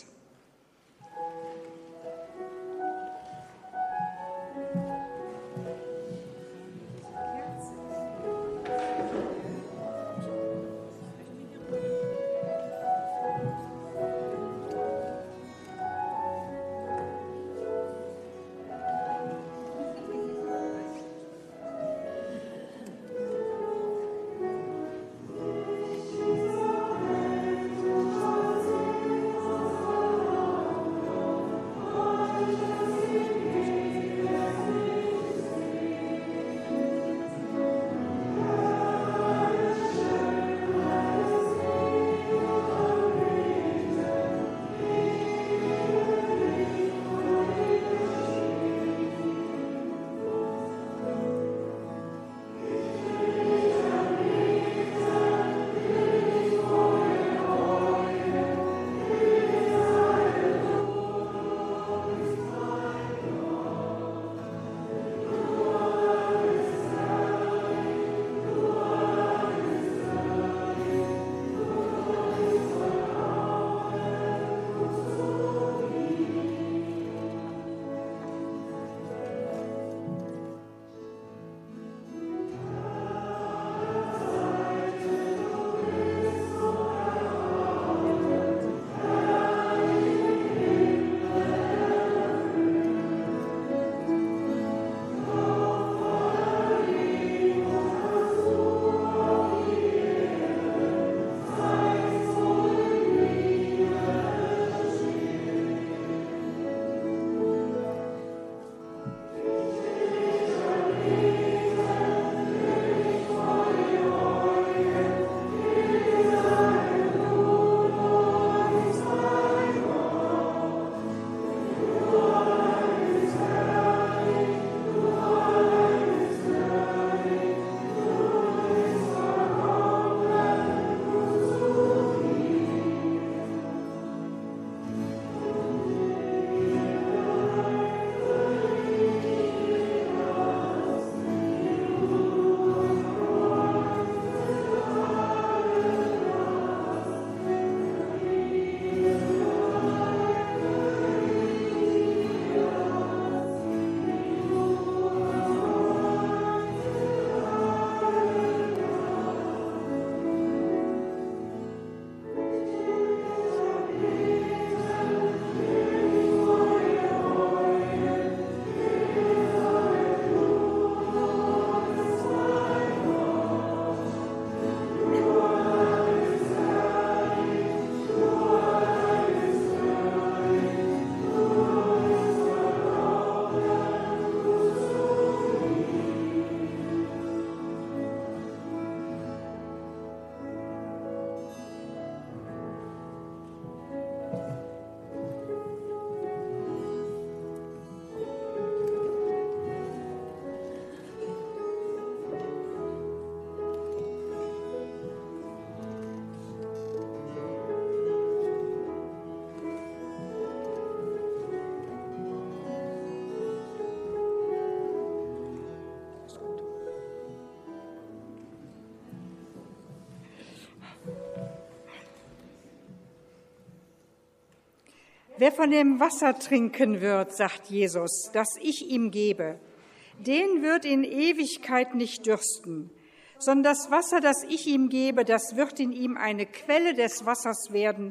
Wer von dem Wasser trinken wird, sagt Jesus, das ich ihm gebe, den wird in Ewigkeit nicht dürsten, sondern das Wasser, das ich ihm gebe, das wird in ihm eine Quelle des Wassers werden,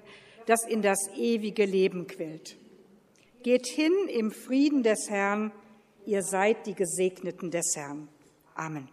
das in das ewige Leben quillt. Geht hin im Frieden des Herrn, ihr seid die Gesegneten des Herrn. Amen.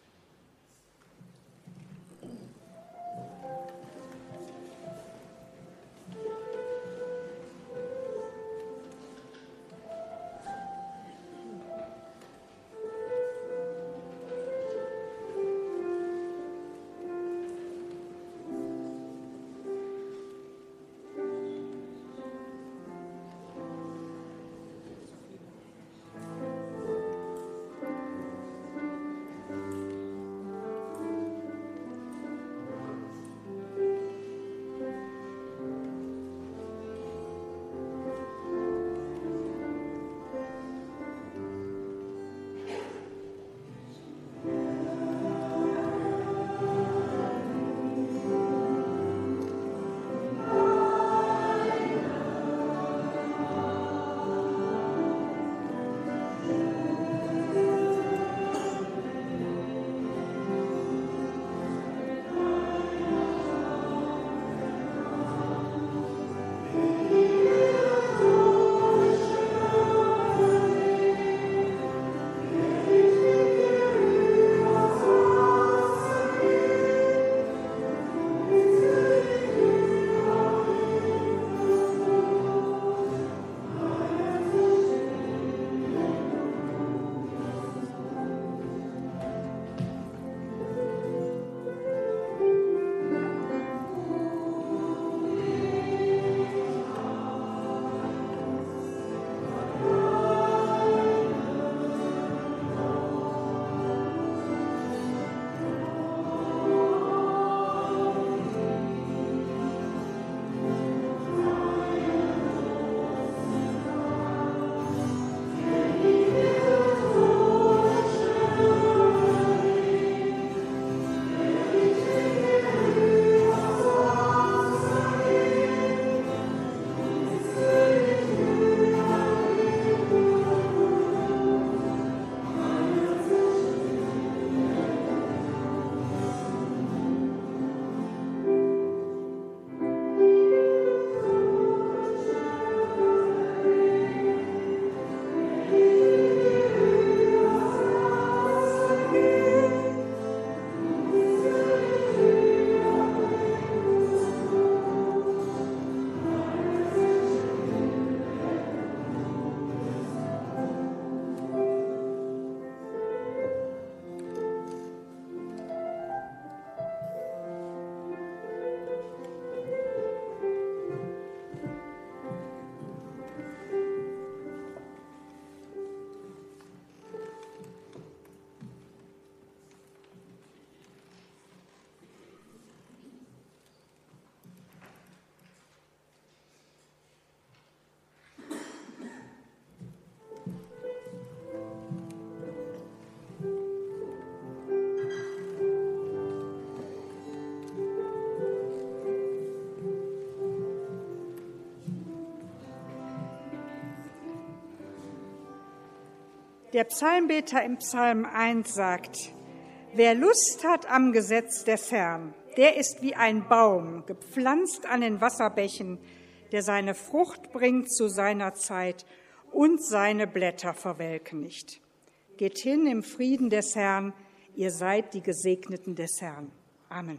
Der Psalmbeter im Psalm eins sagt: Wer Lust hat am Gesetz des Herrn, der ist wie ein Baum, gepflanzt an den Wasserbächen, der seine Frucht bringt zu seiner Zeit und seine Blätter verwelken nicht. Geht hin im Frieden des Herrn, ihr seid die Gesegneten des Herrn. Amen.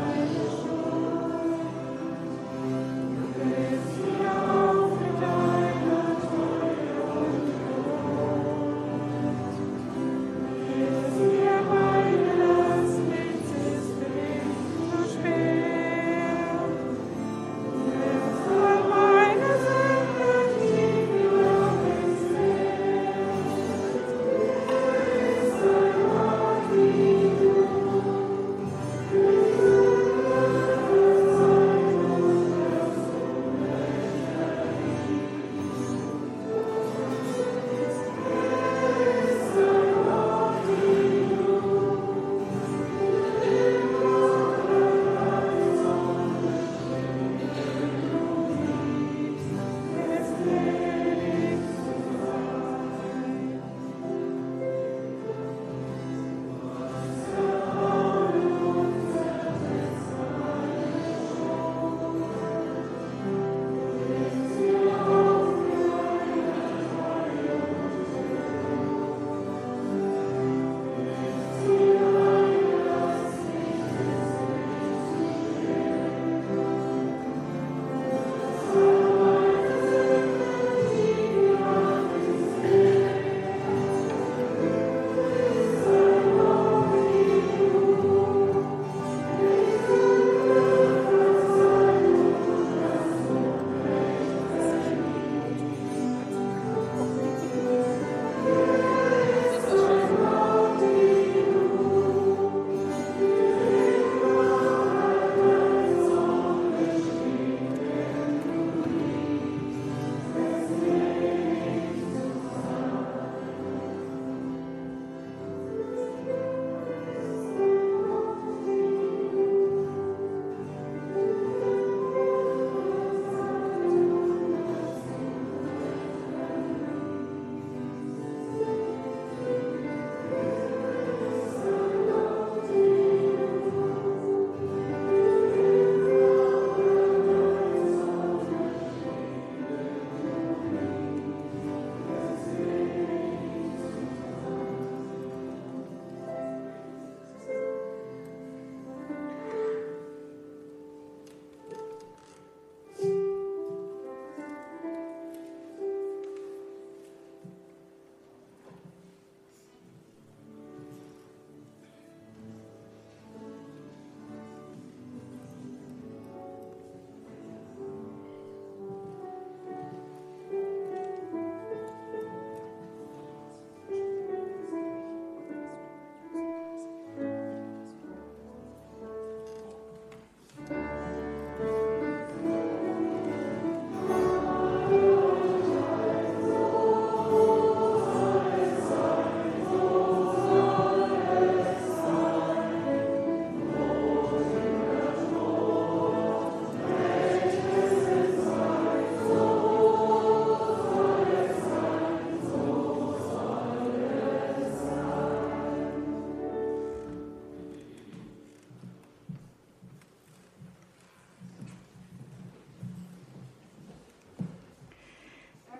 Auf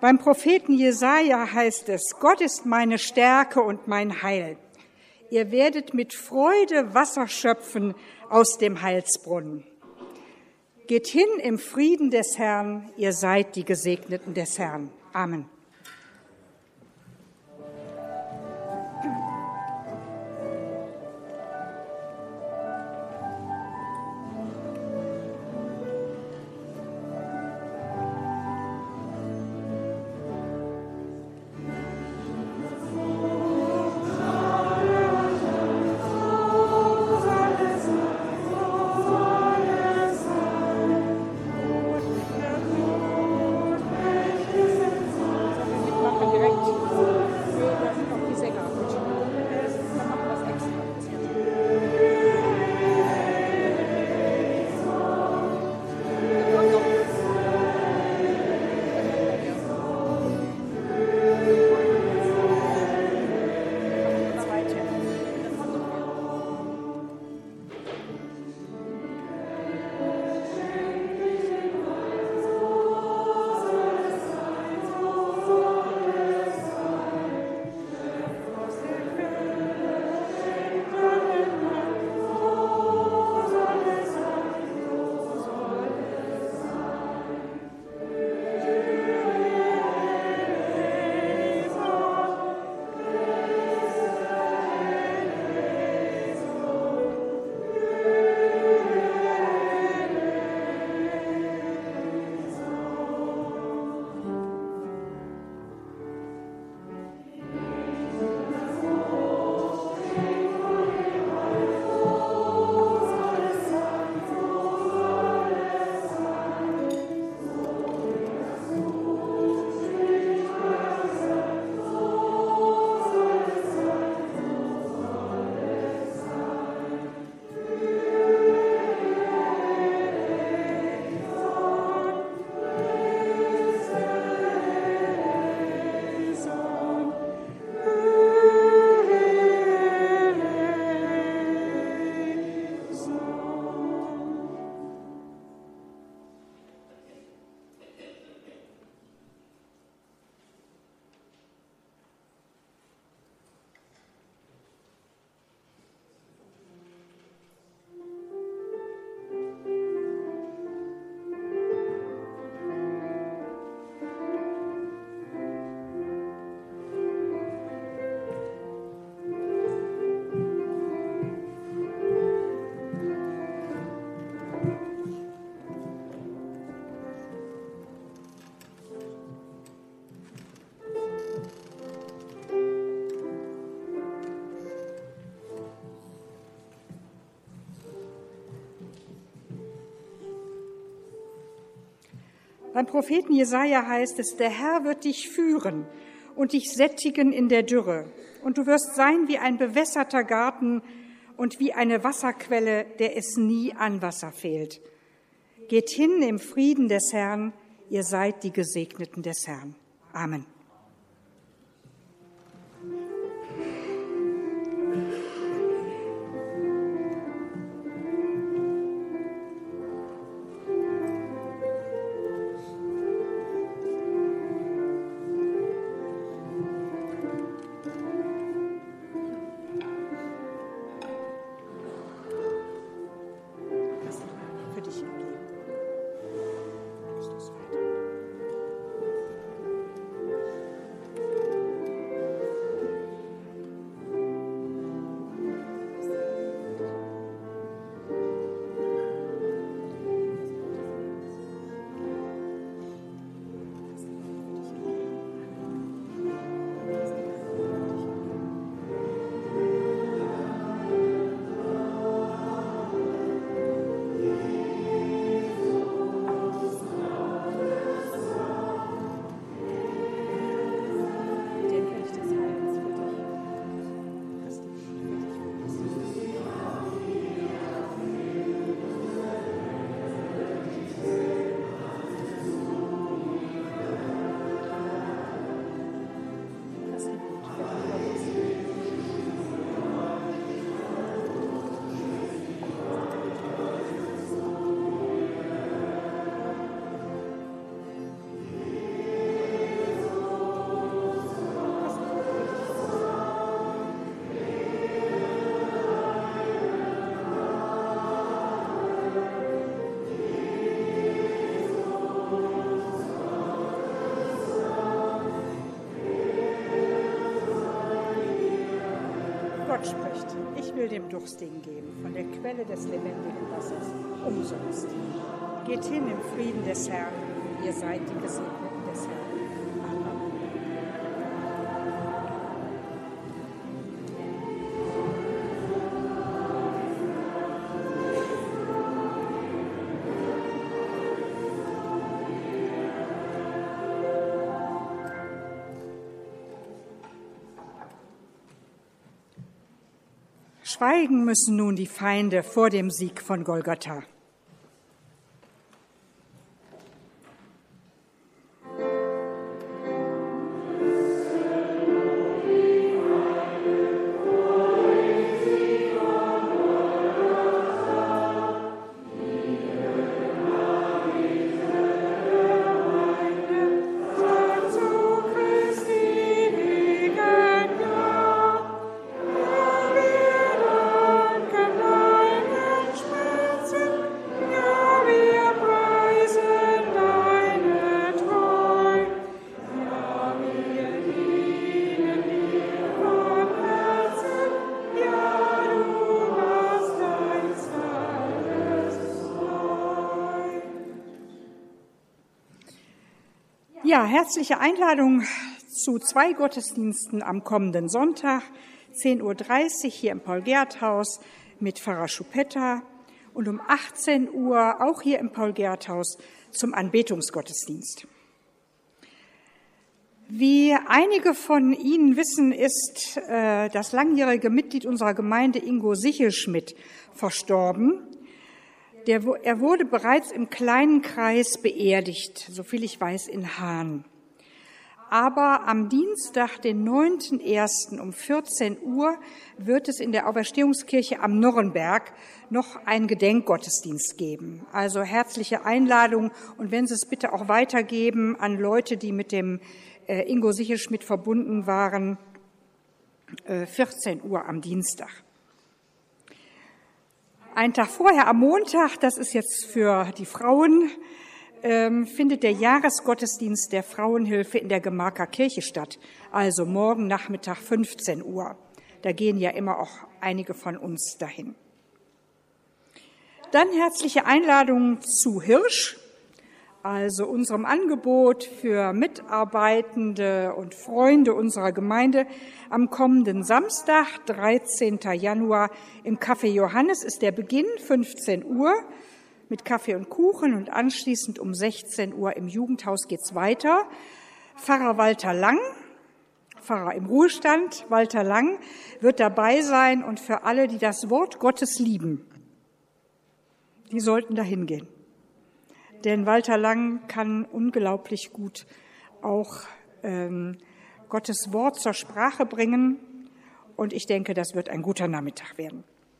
Beim Propheten Jesaja heißt es, Gott ist meine Stärke und mein Heil. Ihr werdet mit Freude Wasser schöpfen aus dem Heilsbrunnen. Geht hin im Frieden des Herrn, ihr seid die Gesegneten des Herrn. Amen. Beim Propheten Jesaja heißt es, der Herr wird dich führen und dich sättigen in der Dürre. Und du wirst sein wie ein bewässerter Garten und wie eine Wasserquelle, der es nie an Wasser fehlt. Geht hin im Frieden des Herrn, ihr seid die Gesegneten des Herrn. Amen. Für dich. Gott spricht, ich will dem Durstigen geben, von der Quelle des lebendigen Wassers, umsonst. Geht hin im Frieden des Herrn, ihr seid die Gesegneten des Herrn. Amen. Schweigen müssen nun die Feinde vor dem Sieg von Golgatha. Ja, herzliche Einladung zu zwei Gottesdiensten am kommenden Sonntag, zehn Uhr dreißig hier im Paul-Gerhardt-Haus mit Pfarrer Schupetta und um achtzehn Uhr auch hier im Paul-Gerhardt-Haus zum Anbetungsgottesdienst. Wie einige von Ihnen wissen, ist äh, das langjährige Mitglied unserer Gemeinde Ingo Sichelschmidt verstorben. Der, er wurde bereits im kleinen Kreis beerdigt, soviel ich weiß, in Hahn. Aber am Dienstag, den neunten ersten um vierzehn Uhr, wird es in der Auferstehungskirche am Norrenberg noch einen Gedenkgottesdienst geben. Also herzliche Einladung und wenn Sie es bitte auch weitergeben an Leute, die mit dem äh, Ingo Sichelschmidt verbunden waren, äh, vierzehn Uhr am Dienstag. Einen Tag vorher, am Montag, das ist jetzt für die Frauen, ähm, findet der Jahresgottesdienst der Frauenhilfe in der Gemarker Kirche statt. Also morgen Nachmittag fünfzehn Uhr. Da gehen ja immer auch einige von uns dahin. Dann herzliche Einladung zu Hirsch, also unserem Angebot für Mitarbeitende und Freunde unserer Gemeinde. Am kommenden Samstag, dreizehnten Januar, im Café Johannes ist der Beginn, fünfzehn Uhr, mit Kaffee und Kuchen und anschließend um sechzehn Uhr im Jugendhaus geht's weiter. Pfarrer Walter Lang, Pfarrer im Ruhestand, Walter Lang, wird dabei sein und für alle, die das Wort Gottes lieben, die sollten dahin gehen. Denn Walter Lang kann unglaublich gut auch ähm, Gottes Wort zur Sprache bringen. Und ich denke, das wird ein guter Nachmittag werden.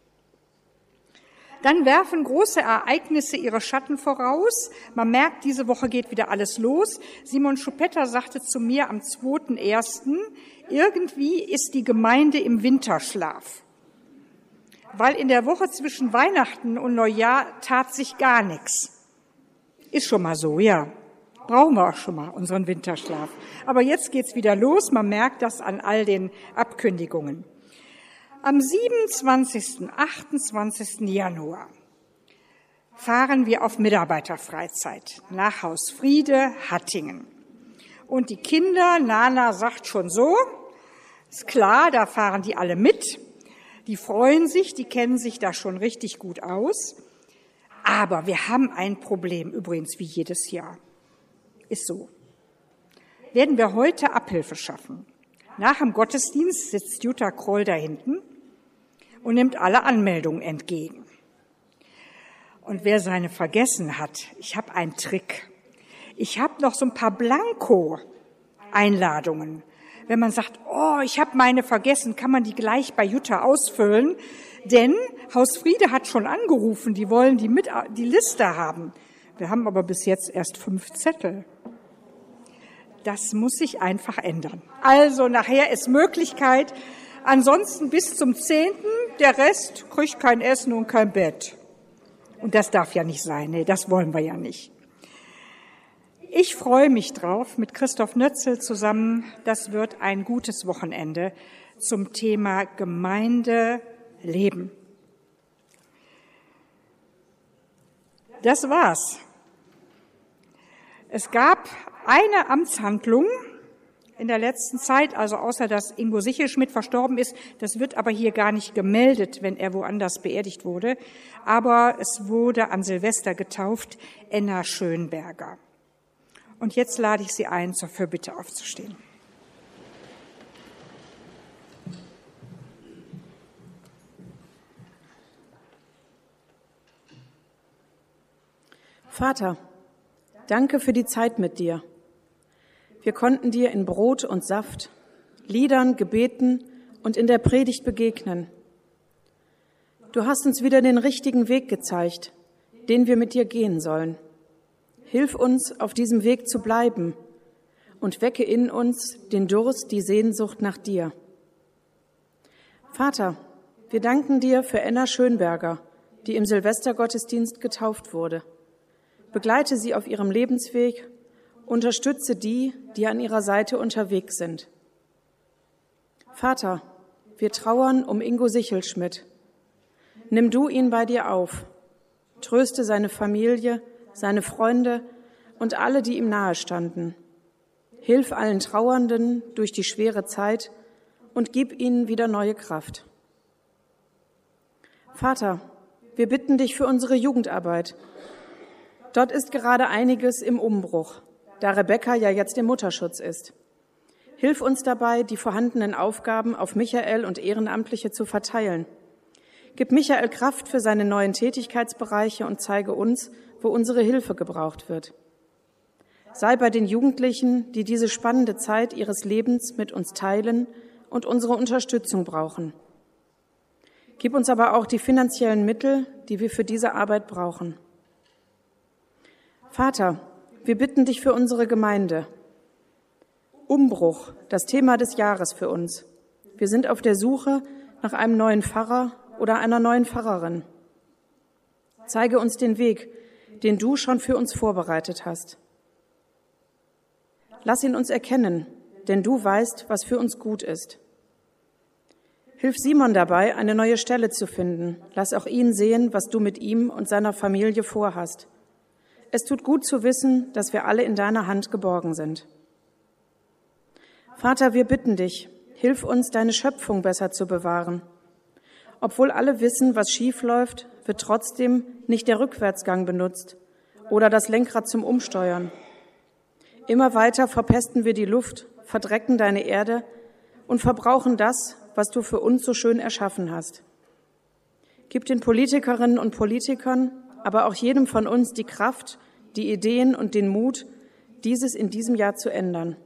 Dann werfen große Ereignisse ihre Schatten voraus. Man merkt, diese Woche geht wieder alles los. Simon Schupetta sagte zu mir am zweiten ersten, irgendwie ist die Gemeinde im Winterschlaf. Weil in der Woche zwischen Weihnachten und Neujahr tat sich gar nichts. Ist schon mal so, ja. Brauchen wir auch schon mal unseren Winterschlaf. Aber jetzt geht's wieder los. Man merkt das an all den Abkündigungen. Am siebenundzwanzigsten, achtundzwanzigsten Januar fahren wir auf Mitarbeiterfreizeit nach Haus Friede, Hattingen. Und die Kinder, Nana sagt schon so, ist klar, da fahren die alle mit. Die freuen sich, die kennen sich da schon richtig gut aus. Aber wir haben ein Problem, übrigens wie jedes Jahr. Ist so. Werden wir heute Abhilfe schaffen? Nach dem Gottesdienst sitzt Jutta Kroll da hinten und nimmt alle Anmeldungen entgegen. Und wer seine vergessen hat, ich habe einen Trick. Ich habe noch so ein paar Blanko-Einladungen. Wenn man sagt, oh, ich habe meine vergessen, kann man die gleich bei Jutta ausfüllen. Denn Haus Friede hat schon angerufen, die wollen die, mit, die Liste haben. Wir haben aber bis jetzt erst fünf Zettel. Das muss sich einfach ändern. Also nachher ist Möglichkeit. Ansonsten bis zum zehnten Der Rest kriegt kein Essen und kein Bett. Und das darf ja nicht sein. Nee, das wollen wir ja nicht. Ich freue mich drauf mit Christoph Nötzel zusammen. Das wird ein gutes Wochenende zum Thema Gemeindeleben. Das war's. Es gab eine Amtshandlung in der letzten Zeit, also außer dass Ingo Sichelschmidt verstorben ist. Das wird aber hier gar nicht gemeldet, wenn er woanders beerdigt wurde. Aber es wurde an Silvester getauft, Enna Schönberger. Und jetzt lade ich Sie ein, zur Fürbitte aufzustehen. Vater, danke für die Zeit mit dir. Wir konnten dir in Brot und Saft, Liedern, Gebeten und in der Predigt begegnen. Du hast uns wieder den richtigen Weg gezeigt, den wir mit dir gehen sollen. Hilf uns, auf diesem Weg zu bleiben und wecke in uns den Durst, die Sehnsucht nach dir. Vater, wir danken dir für Enna Schönberger, die im Silvestergottesdienst getauft wurde. Begleite sie auf ihrem Lebensweg, unterstütze die, die an ihrer Seite unterwegs sind. Vater, wir trauern um Ingo Sichelschmidt. Nimm du ihn bei dir auf. Tröste seine Familie, seine Freunde und alle, die ihm nahestanden. Hilf allen Trauernden durch die schwere Zeit und gib ihnen wieder neue Kraft. Vater, wir bitten dich für unsere Jugendarbeit. Dort ist gerade einiges im Umbruch, da Rebecca ja jetzt im Mutterschutz ist. Hilf uns dabei, die vorhandenen Aufgaben auf Michael und Ehrenamtliche zu verteilen. Gib Michael Kraft für seine neuen Tätigkeitsbereiche und zeige uns, wo unsere Hilfe gebraucht wird. Sei bei den Jugendlichen, die diese spannende Zeit ihres Lebens mit uns teilen und unsere Unterstützung brauchen. Gib uns aber auch die finanziellen Mittel, die wir für diese Arbeit brauchen. Vater, wir bitten dich für unsere Gemeinde. Umbruch, das Thema des Jahres für uns. Wir sind auf der Suche nach einem neuen Pfarrer oder einer neuen Pfarrerin. Zeige uns den Weg, den du schon für uns vorbereitet hast. Lass ihn uns erkennen, denn du weißt, was für uns gut ist. Hilf Simon dabei, eine neue Stelle zu finden. Lass auch ihn sehen, was du mit ihm und seiner Familie vorhast. Es tut gut zu wissen, dass wir alle in deiner Hand geborgen sind. Vater, wir bitten dich, hilf uns, deine Schöpfung besser zu bewahren. Obwohl alle wissen, was schief läuft, wird trotzdem nicht der Rückwärtsgang benutzt oder das Lenkrad zum Umsteuern. Immer weiter verpesten wir die Luft, verdrecken deine Erde und verbrauchen das, was du für uns so schön erschaffen hast. Gib den Politikerinnen und Politikern, aber auch jedem von uns die Kraft, die Ideen und den Mut, dieses in diesem Jahr zu ändern.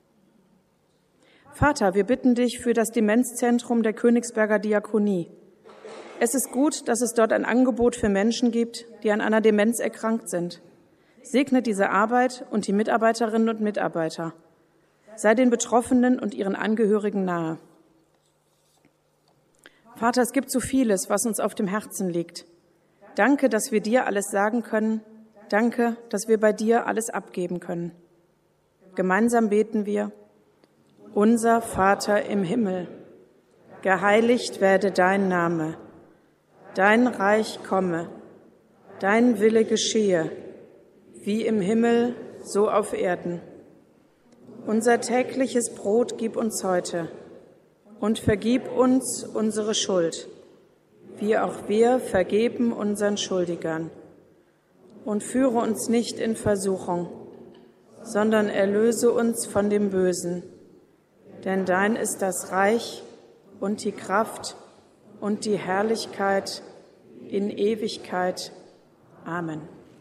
Vater, wir bitten dich für das Demenzzentrum der Königsberger Diakonie. Es ist gut, dass es dort ein Angebot für Menschen gibt, die an einer Demenz erkrankt sind. Segne diese Arbeit und die Mitarbeiterinnen und Mitarbeiter. Sei den Betroffenen und ihren Angehörigen nahe. Vater, es gibt so vieles, was uns auf dem Herzen liegt. Danke, dass wir dir alles sagen können. Danke, dass wir bei dir alles abgeben können. Gemeinsam beten wir: Unser Vater im Himmel, geheiligt werde dein Name. Dein Reich komme, dein Wille geschehe, wie im Himmel, so auf Erden. Unser tägliches Brot gib uns heute und vergib uns unsere Schuld, wie auch wir vergeben unseren Schuldigern. Und führe uns nicht in Versuchung, sondern erlöse uns von dem Bösen. Denn dein ist das Reich und die Kraft und die Herrlichkeit in Ewigkeit. Amen.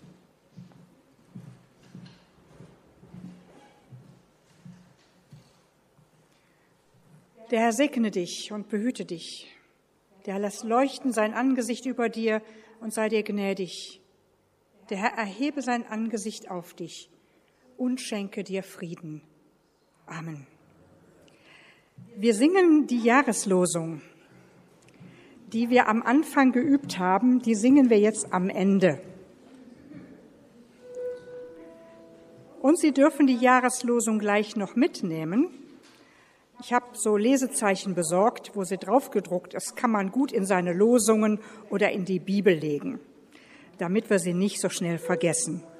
Der Herr segne dich und behüte dich. Der Herr lass leuchten sein Angesicht über dir und sei dir gnädig. Der Herr erhebe sein Angesicht auf dich und schenke dir Frieden. Amen. Wir singen die Jahreslosung, die wir am Anfang geübt haben, die singen wir jetzt am Ende. Und Sie dürfen die Jahreslosung gleich noch mitnehmen. ich habe so Lesezeichen besorgt, wo sie draufgedruckt ist. Das kann man gut in seine Losungen oder in die Bibel legen, damit wir sie nicht so schnell vergessen.